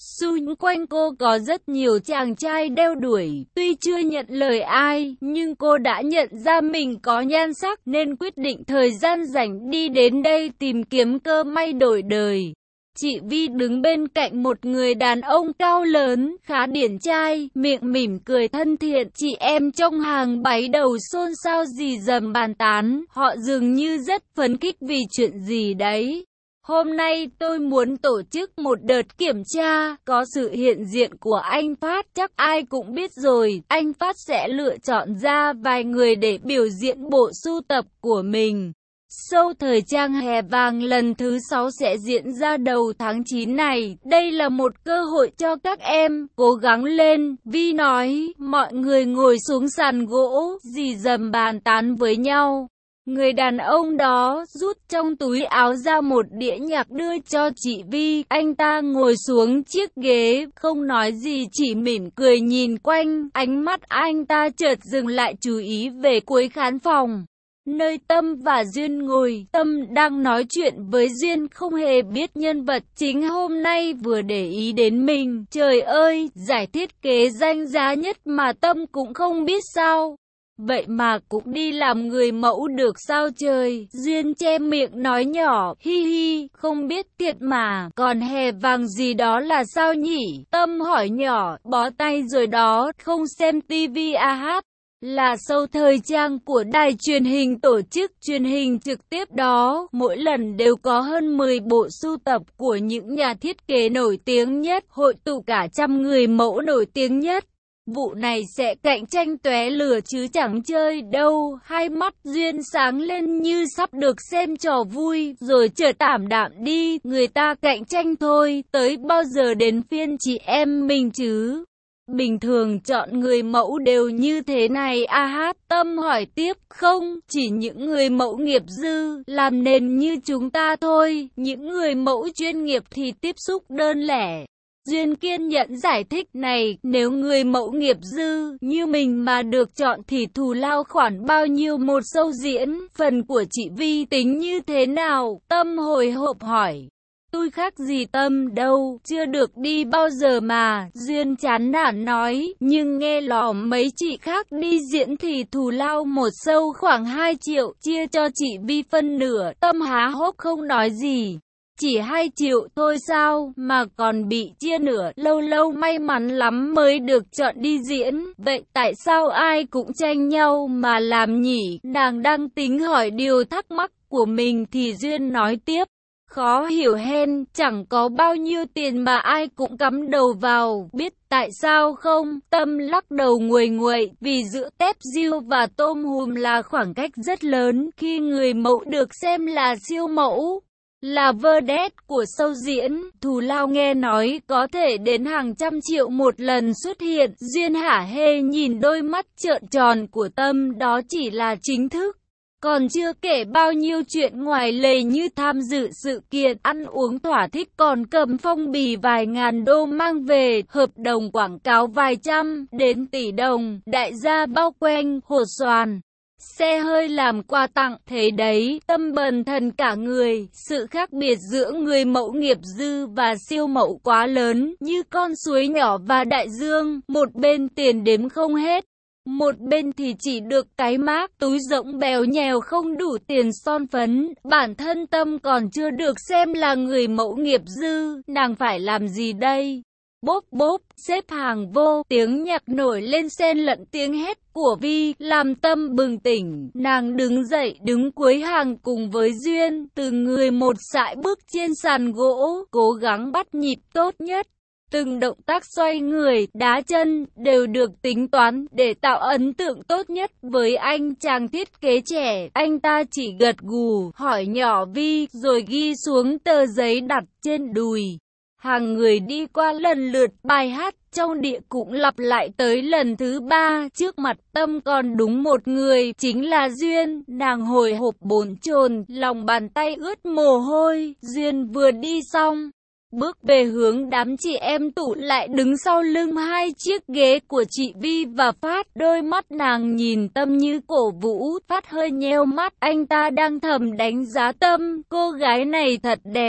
Xung quanh cô có rất nhiều chàng trai đeo đuổi, tuy chưa nhận lời ai, nhưng cô đã nhận ra mình có nhan sắc nên quyết định thời gian rảnh đi đến đây tìm kiếm cơ may đổi đời. Chị Vi đứng bên cạnh một người đàn ông cao lớn, khá điển trai, miệng mỉm cười thân thiện. Chị em trong hàng bái đầu xôn xao rì rầm bàn tán, họ dường như rất phấn khích vì chuyện gì đấy. Hôm nay tôi muốn tổ chức một đợt kiểm tra, có sự hiện diện của anh Phát, chắc ai cũng biết rồi, anh Phát sẽ lựa chọn ra vài người để biểu diễn bộ sưu tập của mình. Show thời trang hè vàng lần thứ sáu sẽ diễn ra đầu tháng chín này, đây là một cơ hội cho các em, cố gắng lên, Vi nói, mọi người ngồi xuống sàn gỗ, rì rầm bàn tán với nhau. Người đàn ông đó rút trong túi áo ra một đĩa nhạc đưa cho chị Vi, anh ta ngồi xuống chiếc ghế, không nói gì chỉ mỉm cười nhìn quanh, ánh mắt anh ta chợt dừng lại chú ý về cuối khán phòng. Nơi Tâm và Duyên ngồi, Tâm đang nói chuyện với Duyên không hề biết nhân vật chính hôm nay vừa để ý đến mình. Trời ơi, giải thiết kế danh giá nhất mà Tâm cũng không biết sao. Vậy mà cũng đi làm người mẫu được sao trời? Duyên che miệng nói nhỏ, hi hi, không biết thiệt mà, còn hè vàng gì đó là sao nhỉ? Tâm hỏi nhỏ, bó tay rồi đó, không xem tivi à hát. Là show thời trang của đài truyền hình tổ chức truyền hình trực tiếp đó, mỗi lần đều có hơn mười bộ sưu tập của những nhà thiết kế nổi tiếng nhất, hội tụ cả trăm người mẫu nổi tiếng nhất. Vụ này sẽ cạnh tranh tóe lửa chứ chẳng chơi đâu. Hai mắt Duyên sáng lên như sắp được xem trò vui, rồi chợt ảm đạm đi, người ta cạnh tranh thôi, tới bao giờ đến phiên chị em mình chứ? Bình thường chọn người mẫu đều như thế này à hát? Tâm hỏi tiếp, không, chỉ những người mẫu nghiệp dư, làm nền như chúng ta thôi, những người mẫu chuyên nghiệp thì tiếp xúc đơn lẻ. Duyên kiên nhẫn giải thích này, nếu người mẫu nghiệp dư như mình mà được chọn thì thù lao khoản bao nhiêu một show diễn, phần của chị Vi tính như thế nào? Tâm hồi hộp hỏi. Tôi khác gì Tâm đâu, chưa được đi bao giờ mà, Duyên chán nản nói, nhưng nghe lò mấy chị khác đi diễn thì thù lao một show khoảng hai triệu, chia cho chị Vi phân nửa. Tâm há hốc không nói gì. Chỉ hai triệu thôi sao, mà còn bị chia nửa, lâu lâu may mắn lắm mới được chọn đi diễn, vậy tại sao ai cũng tranh nhau mà làm nhỉ? Nàng đang tính hỏi điều thắc mắc của mình thì Duyên nói tiếp. Khó hiểu hen, chẳng có bao nhiêu tiền mà ai cũng cắm đầu vào, biết tại sao không? Tâm lắc đầu nguầy nguậy, vì giữa tép diêu và tôm hùm là khoảng cách rất lớn, khi người mẫu được xem là siêu mẫu, là vedette của show diễn, thù lao nghe nói có thể đến hàng trăm triệu một lần xuất hiện. Duyên hả hê nhìn đôi mắt trợn tròn của Tâm, đó chỉ là chính thức. Còn chưa kể bao nhiêu chuyện ngoài lề như tham dự sự kiện, ăn uống thỏa thích, còn cầm phong bì vài ngàn đô mang về, hợp đồng quảng cáo vài trăm, đến tỷ đồng, đại gia bao quanh, hột xoàn. Xe hơi làm quà tặng, thế đấy, Tâm bần thần cả người, sự khác biệt giữa người mẫu nghiệp dư và siêu mẫu quá lớn, như con suối nhỏ và đại dương, một bên tiền đếm không hết. Một bên thì chỉ được cái mác, túi rỗng bèo nhèo không đủ tiền son phấn, bản thân Tâm còn chưa được xem là người mẫu nghiệp dư, nàng phải làm gì đây? Bốp bốp, xếp hàng vô, tiếng nhạc nổi lên xen lẫn tiếng hét của Vi, làm Tâm bừng tỉnh, nàng đứng dậy, đứng cuối hàng cùng với Duyên, từng người một sải bước trên sàn gỗ, cố gắng bắt nhịp tốt nhất. Từng động tác xoay người, đá chân, đều được tính toán để tạo ấn tượng tốt nhất với anh chàng thiết kế trẻ. Anh ta chỉ gật gù, hỏi nhỏ Vi, rồi ghi xuống tờ giấy đặt trên đùi. Hàng người đi qua lần lượt, bài hát trong đĩa cũng lặp lại tới lần thứ ba. Trước mặt Tâm còn đúng một người, chính là Duyên. Nàng hồi hộp bồn chồn, lòng bàn tay ướt mồ hôi. Duyên vừa đi xong, bước về hướng đám chị em tụ lại đứng sau lưng hai chiếc ghế của chị Vi và Phát. Đôi mắt nàng nhìn Tâm như cổ vũ. Phát hơi nheo mắt, anh ta đang thầm đánh giá Tâm, cô gái này thật đẹp.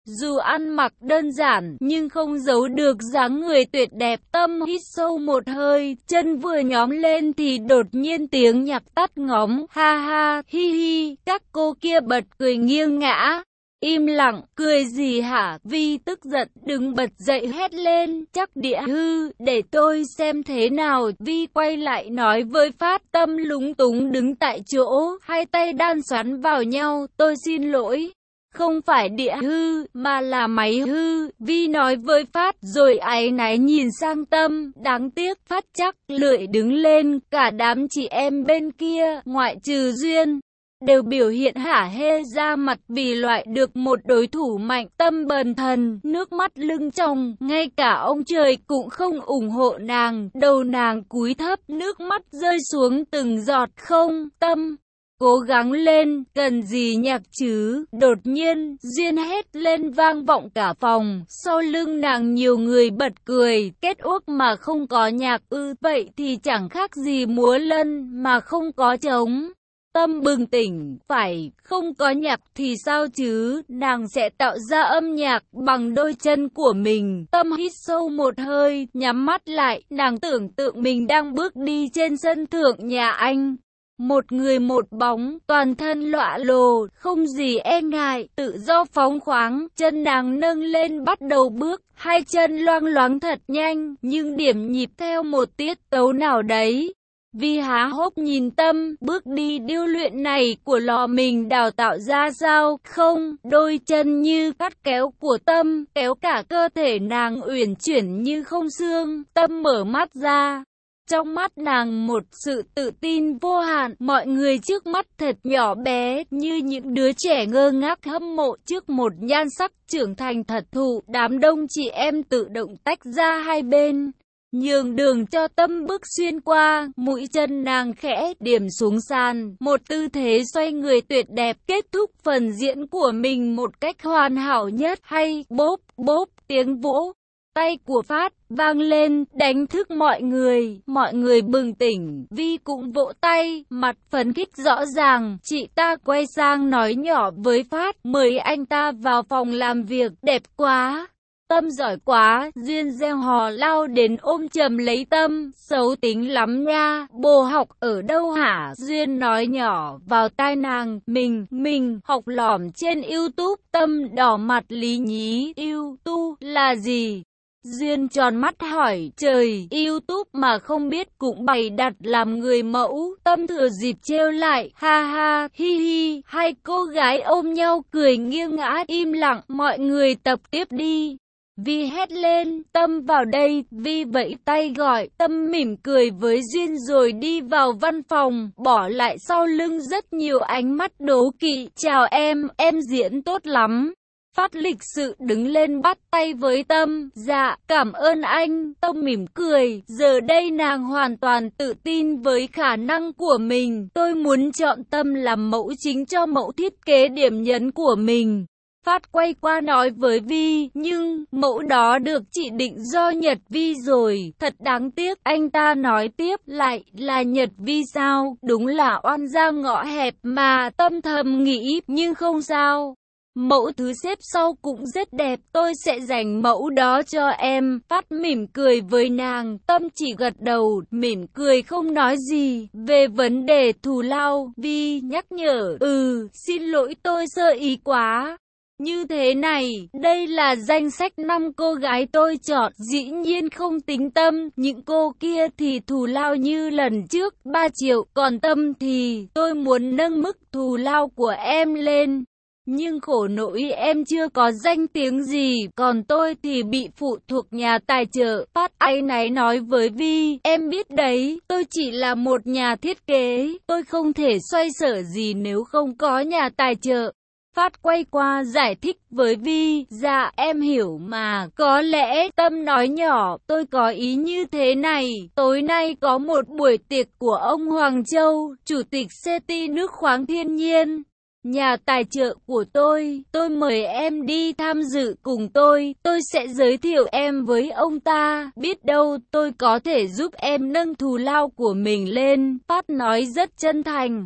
Dù ăn mặc đơn giản, nhưng không giấu được dáng người tuyệt đẹp. Tâm hít sâu một hơi, chân vừa nhón lên thì đột nhiên tiếng nhạc tắt ngóm. Ha ha, hi hi, các cô kia bật cười nghiêng ngã. Im lặng, cười gì hả? Vi tức giận, đừng bật dậy hét lên, chắc địa hư, để tôi xem thế nào. Vi quay lại nói với Phát. Tâm lúng túng đứng tại chỗ, hai tay đan xoắn vào nhau. Tôi xin lỗi. Không phải địa hư, mà là máy hư, Vi nói với Phát, rồi áy náy nhìn sang Tâm. Đáng tiếc, Phát chắc lưỡi đứng lên, cả đám chị em bên kia, ngoại trừ Duyên, đều biểu hiện hả hê ra mặt vì loại được một đối thủ mạnh. Tâm bần thần, nước mắt lưng tròng, ngay cả ông trời cũng không ủng hộ nàng. Đầu nàng cúi thấp, nước mắt rơi xuống từng giọt. Không, Tâm cố gắng lên, cần gì nhạc chứ? Đột nhiên, Duyên hét lên vang vọng cả phòng. Sau lưng nàng nhiều người bật cười. Kết ước mà không có nhạc ư? Vậy thì chẳng khác gì múa lân mà không có trống. Tâm bừng tỉnh, phải, không có nhạc thì sao chứ? Nàng sẽ tạo ra âm nhạc bằng đôi chân của mình. Tâm hít sâu một hơi, nhắm mắt lại. Nàng tưởng tượng mình đang bước đi trên sân thượng nhà anh. Một người một bóng, toàn thân lọa lồ, không gì e ngại, tự do phóng khoáng. Chân nàng nâng lên bắt đầu bước, hai chân loang loáng thật nhanh, nhưng điểm nhịp theo một tiết tấu nào đấy. Vi há hốc nhìn Tâm, bước đi điêu luyện này của lò mình đào tạo ra sao? Không, đôi chân như cắt kéo của Tâm, kéo cả cơ thể nàng uyển chuyển như không xương. Tâm mở mắt ra. Trong mắt nàng một sự tự tin vô hạn, mọi người trước mắt thật nhỏ bé, như những đứa trẻ ngơ ngác hâm mộ trước một nhan sắc trưởng thành thật thụ. Đám đông chị em tự động tách ra hai bên, nhường đường cho Tâm bước xuyên qua. Mũi chân nàng khẽ điểm xuống sàn, một tư thế xoay người tuyệt đẹp, kết thúc phần diễn của mình một cách hoàn hảo nhất. Hay, bốp, bốp, tiếng vỗ tay của Phát vang lên, đánh thức mọi người. Mọi người bừng tỉnh, Vi cũng vỗ tay, mặt phấn khích rõ ràng. Chị ta quay sang nói nhỏ với Phát, mời anh ta vào phòng làm việc. Đẹp quá, Tâm giỏi quá. Duyên gieo hò lao đến ôm chầm lấy Tâm. Xấu tính lắm nha, bồ học ở đâu hả? Duyên nói nhỏ vào tai nàng, mình, mình học lỏm trên YouTube. Tâm đỏ mặt lý nhí, YouTube là gì? Duyên tròn mắt hỏi, trời, YouTube mà không biết cũng bày đặt làm người mẫu. Tâm thừa dịp trêu lại, ha ha, hi hi. Hai cô gái ôm nhau cười nghiêng ngã. Im lặng, mọi người tập tiếp đi. Vi hét lên, Tâm vào đây. Vi vẫy tay gọi. Tâm mỉm cười với Duyên rồi đi vào văn phòng, bỏ lại sau lưng rất nhiều ánh mắt đố kỵ. Chào em, em diễn tốt lắm. Phát lịch sự đứng lên bắt tay với Tâm. Dạ, cảm ơn anh. Tâm mỉm cười. Giờ đây nàng hoàn toàn tự tin với khả năng của mình. Tôi muốn chọn Tâm làm mẫu chính cho mẫu thiết kế điểm nhấn của mình. Phát quay qua nói với Vi, nhưng mẫu đó được chỉ định do Nhật Vi rồi. Thật đáng tiếc. Anh ta nói tiếp, lại là Nhật Vi sao? Đúng là oan gia ngõ hẹp mà. Tâm thầm nghĩ, nhưng không sao. Mẫu thứ xếp sau cũng rất đẹp, tôi sẽ dành mẫu đó cho em. Phát mỉm cười với nàng. Tâm chỉ gật đầu, mỉm cười không nói gì. Về vấn đề thù lao, Vi nhắc nhở, ừ, xin lỗi tôi sơ ý quá. Như thế này, đây là danh sách năm cô gái tôi chọn, dĩ nhiên không tính Tâm, những cô kia thì thù lao như lần trước, ba triệu, còn Tâm thì tôi muốn nâng mức thù lao của em lên. Nhưng khổ nỗi em chưa có danh tiếng gì, còn tôi thì bị phụ thuộc nhà tài trợ. Phát áy náy nói với Vi, em biết đấy, tôi chỉ là một nhà thiết kế, tôi không thể xoay sở gì nếu không có nhà tài trợ. Phát quay qua giải thích với Vi, dạ em hiểu mà, có lẽ. Tâm nói nhỏ, tôi có ý như thế này, tối nay có một buổi tiệc của ông Hoàng Châu, chủ tịch xê tê nước khoáng thiên nhiên. Nhà tài trợ của tôi, tôi mời em đi tham dự cùng tôi, tôi sẽ giới thiệu em với ông ta, biết đâu tôi có thể giúp em nâng thù lao của mình lên. Phát nói rất chân thành.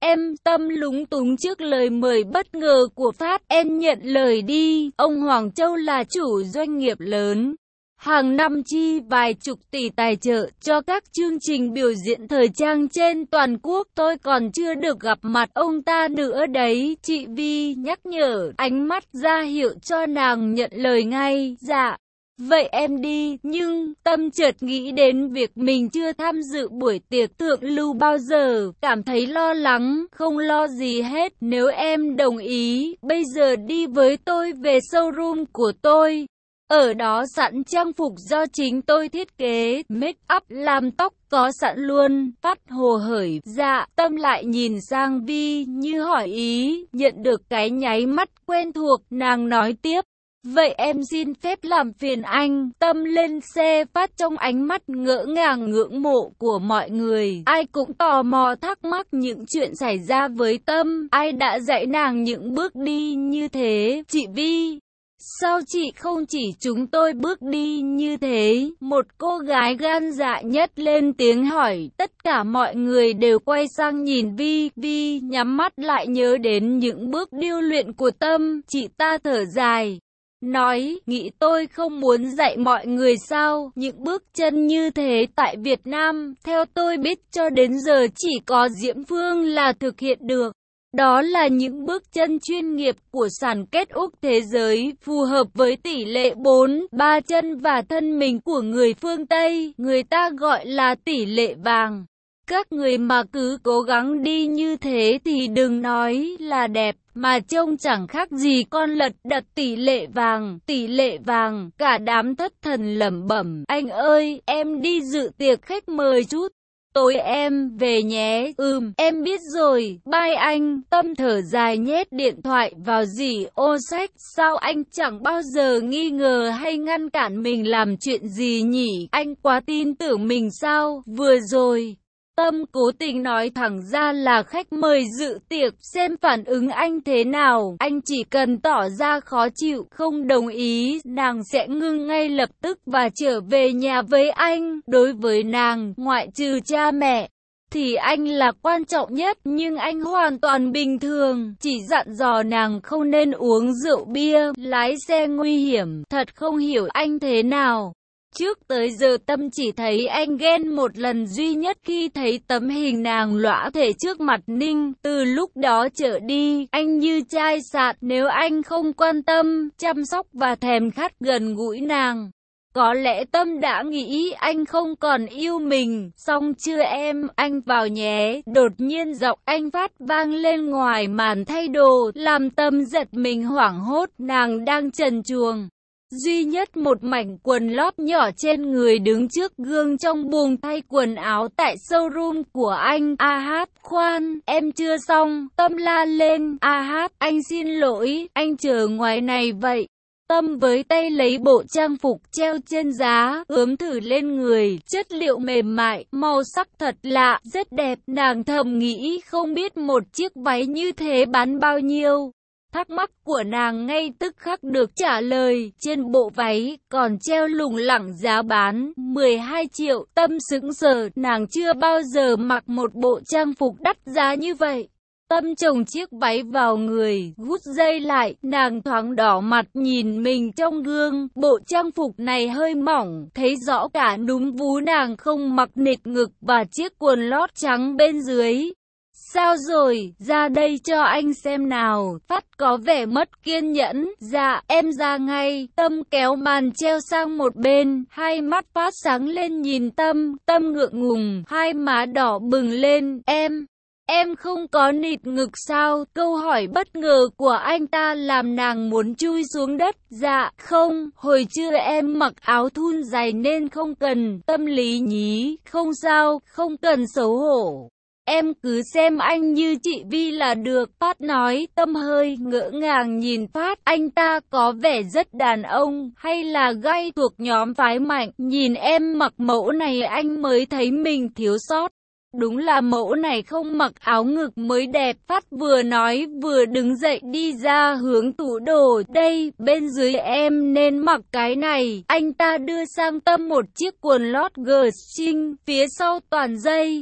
em. Tâm lúng túng trước lời mời bất ngờ của Phát. Em nhận lời đi. Ông Hoàng Châu là chủ doanh nghiệp lớn, hàng năm chi vài chục tỷ tài trợ cho các chương trình biểu diễn thời trang trên toàn quốc. Tôi còn chưa được gặp mặt ông ta nữa đấy. Chị Vi nhắc nhở, ánh mắt ra hiệu cho nàng nhận lời ngay. Dạ, vậy em đi. Nhưng Tâm chợt nghĩ đến việc mình chưa tham dự buổi tiệc thượng lưu bao giờ, cảm thấy lo lắng. Không lo gì hết, nếu em đồng ý, bây giờ đi với tôi về showroom của tôi. Ở đó sẵn trang phục do chính tôi thiết kế, make up, làm tóc có sẵn luôn. Phát hồ hởi, dạ. Tâm lại nhìn sang Vi như hỏi ý, nhận được cái nháy mắt quen thuộc, nàng nói tiếp. Vậy em xin phép làm phiền anh. Tâm lên xe. Phát trong ánh mắt ngỡ ngàng ngưỡng mộ của mọi người. Ai cũng tò mò thắc mắc những chuyện xảy ra với Tâm. Ai đã dạy nàng những bước đi như thế? Chị Vi, sao chị không chỉ chúng tôi bước đi như thế? Một cô gái gan dạ nhất lên tiếng hỏi. Tất cả mọi người đều quay sang nhìn Vi. Vi nhắm mắt lại nhớ đến những bước điêu luyện của Tâm. Chị ta thở dài, nói, nghĩ tôi không muốn dạy mọi người sao? Những bước chân như thế tại Việt Nam, theo tôi biết cho đến giờ chỉ có Diễm Phương là thực hiện được. Đó là những bước chân chuyên nghiệp của sàn kết úc thế giới, phù hợp với tỷ lệ bốn, ba chân và thân mình của người phương Tây, người ta gọi là tỷ lệ vàng. Các người mà cứ cố gắng đi như thế thì đừng nói là đẹp, mà trông chẳng khác gì con lật đật. Tỷ lệ vàng, tỷ lệ vàng. Cả đám thất thần lẩm bẩm. Anh ơi, em đi dự tiệc khách mời chút, tối em về nhé. Ừm, em biết rồi, bye anh. Tâm thở dài nhét điện thoại vào dỉ ô sách. Sao anh chẳng bao giờ nghi ngờ hay ngăn cản mình làm chuyện gì nhỉ? Anh quá tin tưởng mình sao? Vừa rồi Tâm cố tình nói thẳng ra là khách mời dự tiệc, xem phản ứng anh thế nào. Anh chỉ cần tỏ ra khó chịu, không đồng ý, nàng sẽ ngưng ngay lập tức và trở về nhà với anh. Đối với nàng, ngoại trừ cha mẹ, thì anh là quan trọng nhất, nhưng anh hoàn toàn bình thường, chỉ dặn dò nàng không nên uống rượu bia, lái xe nguy hiểm. Thật không hiểu anh thế nào. Trước tới giờ Tâm chỉ thấy anh ghen một lần duy nhất khi thấy tấm hình nàng lõa thể trước mặt Ninh. Từ lúc đó trở đi, anh như chai sạn. Nếu anh không quan tâm, chăm sóc và thèm khát gần gũi nàng, có lẽ Tâm đã nghĩ anh không còn yêu mình. Xong chưa em, anh vào nhé. Đột nhiên giọng anh Phát vang lên ngoài màn thay đồ, làm Tâm giật mình hoảng hốt. Nàng đang trần truồng duy nhất một mảnh quần lót nhỏ trên người, đứng trước gương trong buồng thay quần áo tại showroom của anh. A hát, khoan, em chưa xong. Tâm la lên. A hát, anh xin lỗi, anh chờ ngoài này vậy. Tâm với tay lấy bộ trang phục treo trên giá, ướm thử lên người, chất liệu mềm mại, màu sắc thật lạ, rất đẹp. Nàng thầm nghĩ không biết một chiếc váy như thế bán bao nhiêu. Thắc mắc của nàng ngay tức khắc được trả lời, trên bộ váy còn treo lủng lẳng giá bán mười hai triệu. Tâm sững sờ, nàng chưa bao giờ mặc một bộ trang phục đắt giá như vậy. Tâm chồng chiếc váy vào người, gút dây lại, nàng thoáng đỏ mặt nhìn mình trong gương. Bộ trang phục này hơi mỏng, thấy rõ cả núm vú nàng không mặc nịt ngực và chiếc quần lót trắng bên dưới. Sao rồi, ra đây cho anh xem nào. Phát có vẻ mất kiên nhẫn. Dạ, em ra ngay. Tâm kéo màn treo sang một bên, hai mắt Phát sáng lên nhìn Tâm. Tâm ngượng ngùng, hai má đỏ bừng lên. Em, em không có nịt ngực sao? Câu hỏi bất ngờ của anh ta làm nàng muốn chui xuống đất. Dạ, không, hồi trưa em mặc áo thun dài nên không cần. Tâm lý nhí, không sao, không cần xấu hổ. Em cứ xem anh như chị Vi là được. Phát nói. Tâm hơi ngỡ ngàng nhìn Phát. Anh ta có vẻ rất đàn ông, hay là gay thuộc nhóm phái mạnh. Nhìn em mặc mẫu này anh mới thấy mình thiếu sót. Đúng là mẫu này không mặc áo ngực mới đẹp. Phát vừa nói vừa đứng dậy đi ra hướng tủ đồ. Đây, bên dưới em nên mặc cái này. Anh ta đưa sang Tâm một chiếc quần lót G-string, phía sau toàn dây.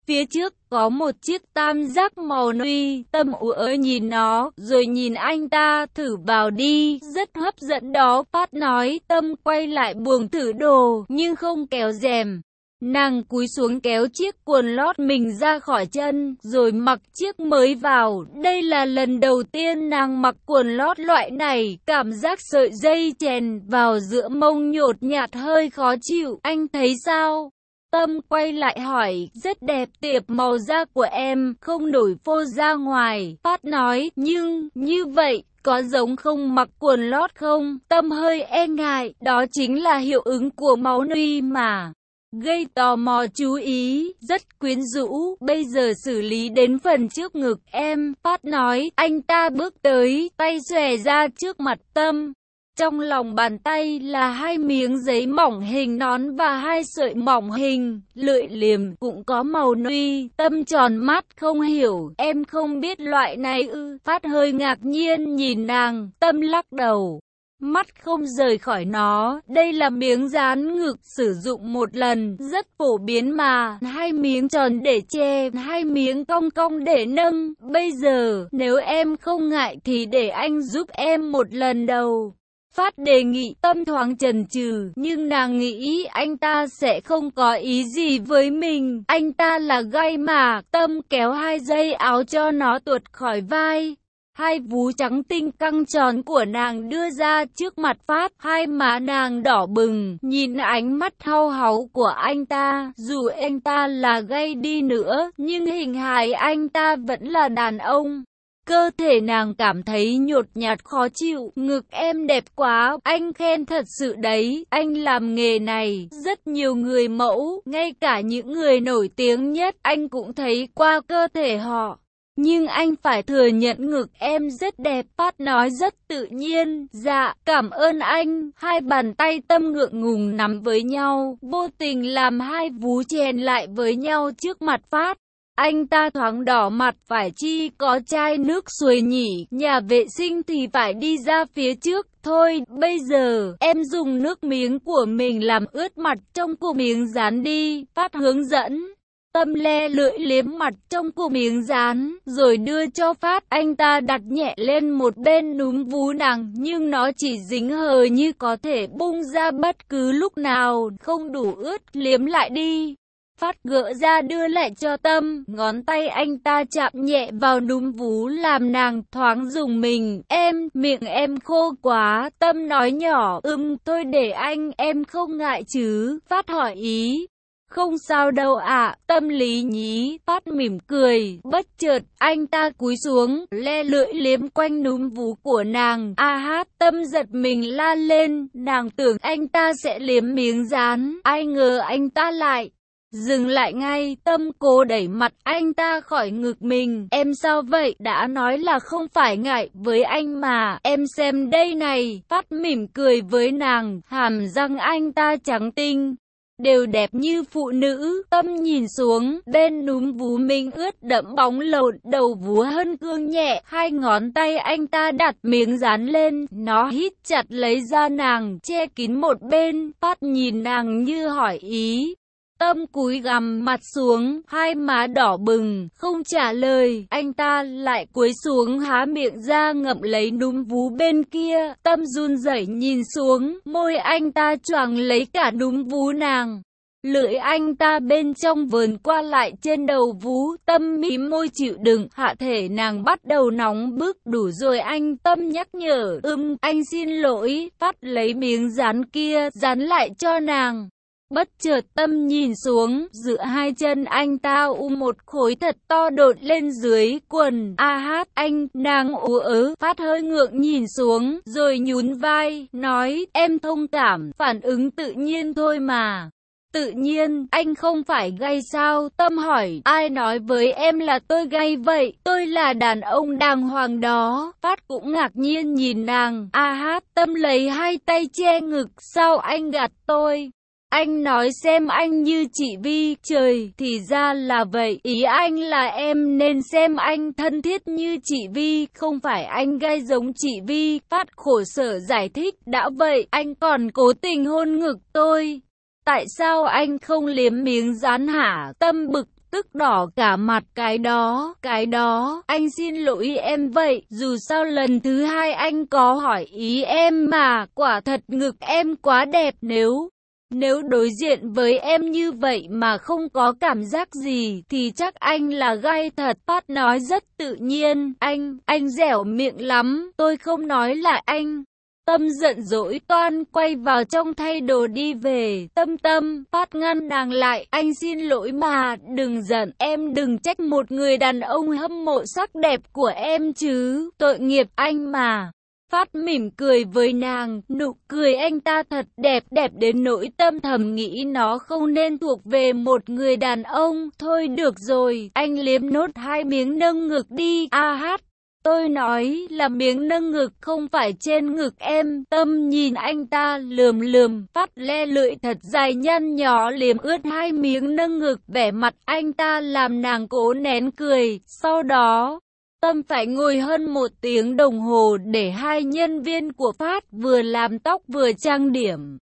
Phía trước có một chiếc tam giác màu nude, Tâm ú ớ nhìn nó, rồi nhìn anh ta, thử vào đi, rất hấp dẫn đó. Phát nói. Tâm quay lại buồng thử đồ, nhưng không kéo rèm. Nàng cúi xuống kéo chiếc quần lót mình ra khỏi chân, rồi mặc chiếc mới vào. Đây là lần đầu tiên nàng mặc quần lót loại này, cảm giác sợi dây chèn vào giữa mông nhột nhạt hơi khó chịu. Anh thấy sao? Tâm quay lại hỏi. Rất đẹp, tiệp màu da của em, không nổi phô ra ngoài. Phát nói. Nhưng, như vậy, có giống không mặc quần lót không? Tâm hơi e ngại, đó chính là hiệu ứng của máu nude mà. Gây tò mò chú ý, rất quyến rũ. Bây giờ xử lý đến phần trước ngực em. Phát nói. Anh ta bước tới, tay xòe ra trước mặt Tâm. Trong lòng bàn tay là hai miếng giấy mỏng hình nón và hai sợi mỏng hình lưỡi liềm cũng có màu nude. Tâm tròn mắt không hiểu. Em không biết loại này ư? Phát hơi ngạc nhiên nhìn nàng. Tâm lắc đầu, mắt không rời khỏi nó. Đây là miếng dán ngực sử dụng một lần, rất phổ biến mà. Hai miếng tròn để che, hai miếng cong cong để nâng. Bây giờ, nếu em không ngại thì để anh giúp em một lần đầu. Phát đề nghị. Tâm thoáng chần chừ, nhưng nàng nghĩ anh ta sẽ không có ý gì với mình. Anh ta là gay mà. Tâm kéo hai dây áo cho nó tuột khỏi vai. Hai vú trắng tinh căng tròn của nàng đưa ra trước mặt Phát. Hai má nàng đỏ bừng, nhìn ánh mắt hau háu của anh ta. Dù anh ta là gay đi nữa, nhưng hình hài anh ta vẫn là đàn ông. Cơ thể nàng cảm thấy nhột nhạt khó chịu. Ngực em đẹp quá, anh khen thật sự đấy. Anh làm nghề này, rất nhiều người mẫu, ngay cả những người nổi tiếng nhất, anh cũng thấy qua cơ thể họ. Nhưng anh phải thừa nhận ngực em rất đẹp. Phát nói rất tự nhiên. Dạ, cảm ơn anh. Hai bàn tay Tâm ngượng ngùng nắm với nhau, vô tình làm hai vú chèn lại với nhau trước mặt Phát. Anh ta thoáng đỏ mặt. Phải chi có chai nước suối nhỉ? Nhà vệ sinh thì phải đi ra phía trước. Thôi, bây giờ, em dùng nước miếng của mình làm ướt mặt trong cục miếng dán đi. Phát hướng dẫn. Tâm le lưỡi liếm mặt trong cục miếng dán, rồi đưa cho Phát. Anh ta đặt nhẹ lên một bên núm vú nàng, nhưng nó chỉ dính hờ như có thể bung ra bất cứ lúc nào. Không đủ ướt, liếm lại đi. Phát gỡ ra đưa lại cho Tâm. Ngón tay anh ta chạm nhẹ vào núm vú làm nàng thoáng rùng mình. Em, miệng em khô quá. Tâm nói nhỏ. Ừm, thôi để anh, em không ngại chứ? Phát hỏi ý. Không sao đâu ạ. Tâm lý nhí. Phát mỉm cười. Bất chợt, anh ta cúi xuống, le lưỡi liếm quanh núm vú của nàng. A hát. Tâm giật mình la lên. Nàng tưởng anh ta sẽ liếm miếng dán, ai ngờ anh ta lại dừng lại ngay. Tâm cố đẩy mặt anh ta khỏi ngực mình. Em sao vậy? Đã nói là không phải ngại với anh mà. Em xem đây này. Phát mỉm cười với nàng. Hàm răng anh ta trắng tinh, đều đẹp như phụ nữ. Tâm nhìn xuống, bên núm vú mình ướt đẫm bóng lộn, đầu vú hân cương nhẹ. Hai ngón tay anh ta đặt miếng dán lên, nó hít chặt lấy da nàng, che kín một bên. Phát nhìn nàng như hỏi ý. Tâm cúi gằm mặt xuống, hai má đỏ bừng, không trả lời. Anh ta lại cúi xuống há miệng ra ngậm lấy núm vú bên kia. Tâm run rẩy nhìn xuống, môi anh ta choàng lấy cả núm vú nàng. Lưỡi anh ta bên trong vờn qua lại trên đầu vú. Tâm mím môi chịu đựng. Hạ thể nàng bắt đầu nóng bức. Đủ rồi anh. Tâm nhắc nhở. Ừm, anh xin lỗi. Phát lấy miếng dán kia, dán lại cho nàng. Bất chợt Tâm nhìn xuống, giữa hai chân anh ta u một khối thật to đột lên dưới quần. A hát, anh, nàng ú ớ. Phát hơi ngượng nhìn xuống, rồi nhún vai, nói, em thông cảm, phản ứng tự nhiên thôi mà. Tự nhiên, anh không phải gay sao? Tâm hỏi. Ai nói với em là tôi gay vậy? Tôi là đàn ông đàng hoàng đó. Phát cũng ngạc nhiên nhìn nàng. A hát. Tâm lấy hai tay che ngực. Sao anh gạt tôi? Anh nói xem anh như chị Vi. Trời, thì ra là vậy. Ý anh là em nên xem anh thân thiết như chị Vi, không phải anh gay giống chị Vi. Phát khổ sở giải thích. Đã vậy, anh còn cố tình hôn ngực tôi. Tại sao anh không liếm miếng dán hả? Tâm bực tức đỏ cả mặt. Cái đó, cái đó, anh xin lỗi em vậy, dù sao lần thứ hai anh có hỏi ý em mà, quả thật ngực em quá đẹp, nếu... Nếu đối diện với em như vậy mà không có cảm giác gì thì chắc anh là gai thật. Phát nói rất tự nhiên, anh, anh dẻo miệng lắm, tôi không nói là anh. Tâm giận dỗi toan quay vào trong thay đồ đi về. Tâm Tâm, Phát ngăn nàng lại, anh xin lỗi mà, đừng giận, em đừng trách một người đàn ông hâm mộ sắc đẹp của em chứ, tội nghiệp anh mà. Phát mỉm cười với nàng, nụ cười anh ta thật đẹp, đẹp đến nỗi Tâm thầm nghĩ nó không nên thuộc về một người đàn ông. Thôi được rồi, anh liếm nốt hai miếng nâng ngực đi. A hát, tôi nói là miếng nâng ngực không phải trên ngực em. Tâm nhìn anh ta lườm lườm, Phát le lưỡi thật dài nhăn nhó liếm ướt hai miếng nâng ngực. Vẻ mặt anh ta làm nàng cố nén cười, sau đó... Tâm phải ngồi hơn một tiếng đồng hồ để hai nhân viên của Phát vừa làm tóc vừa trang điểm.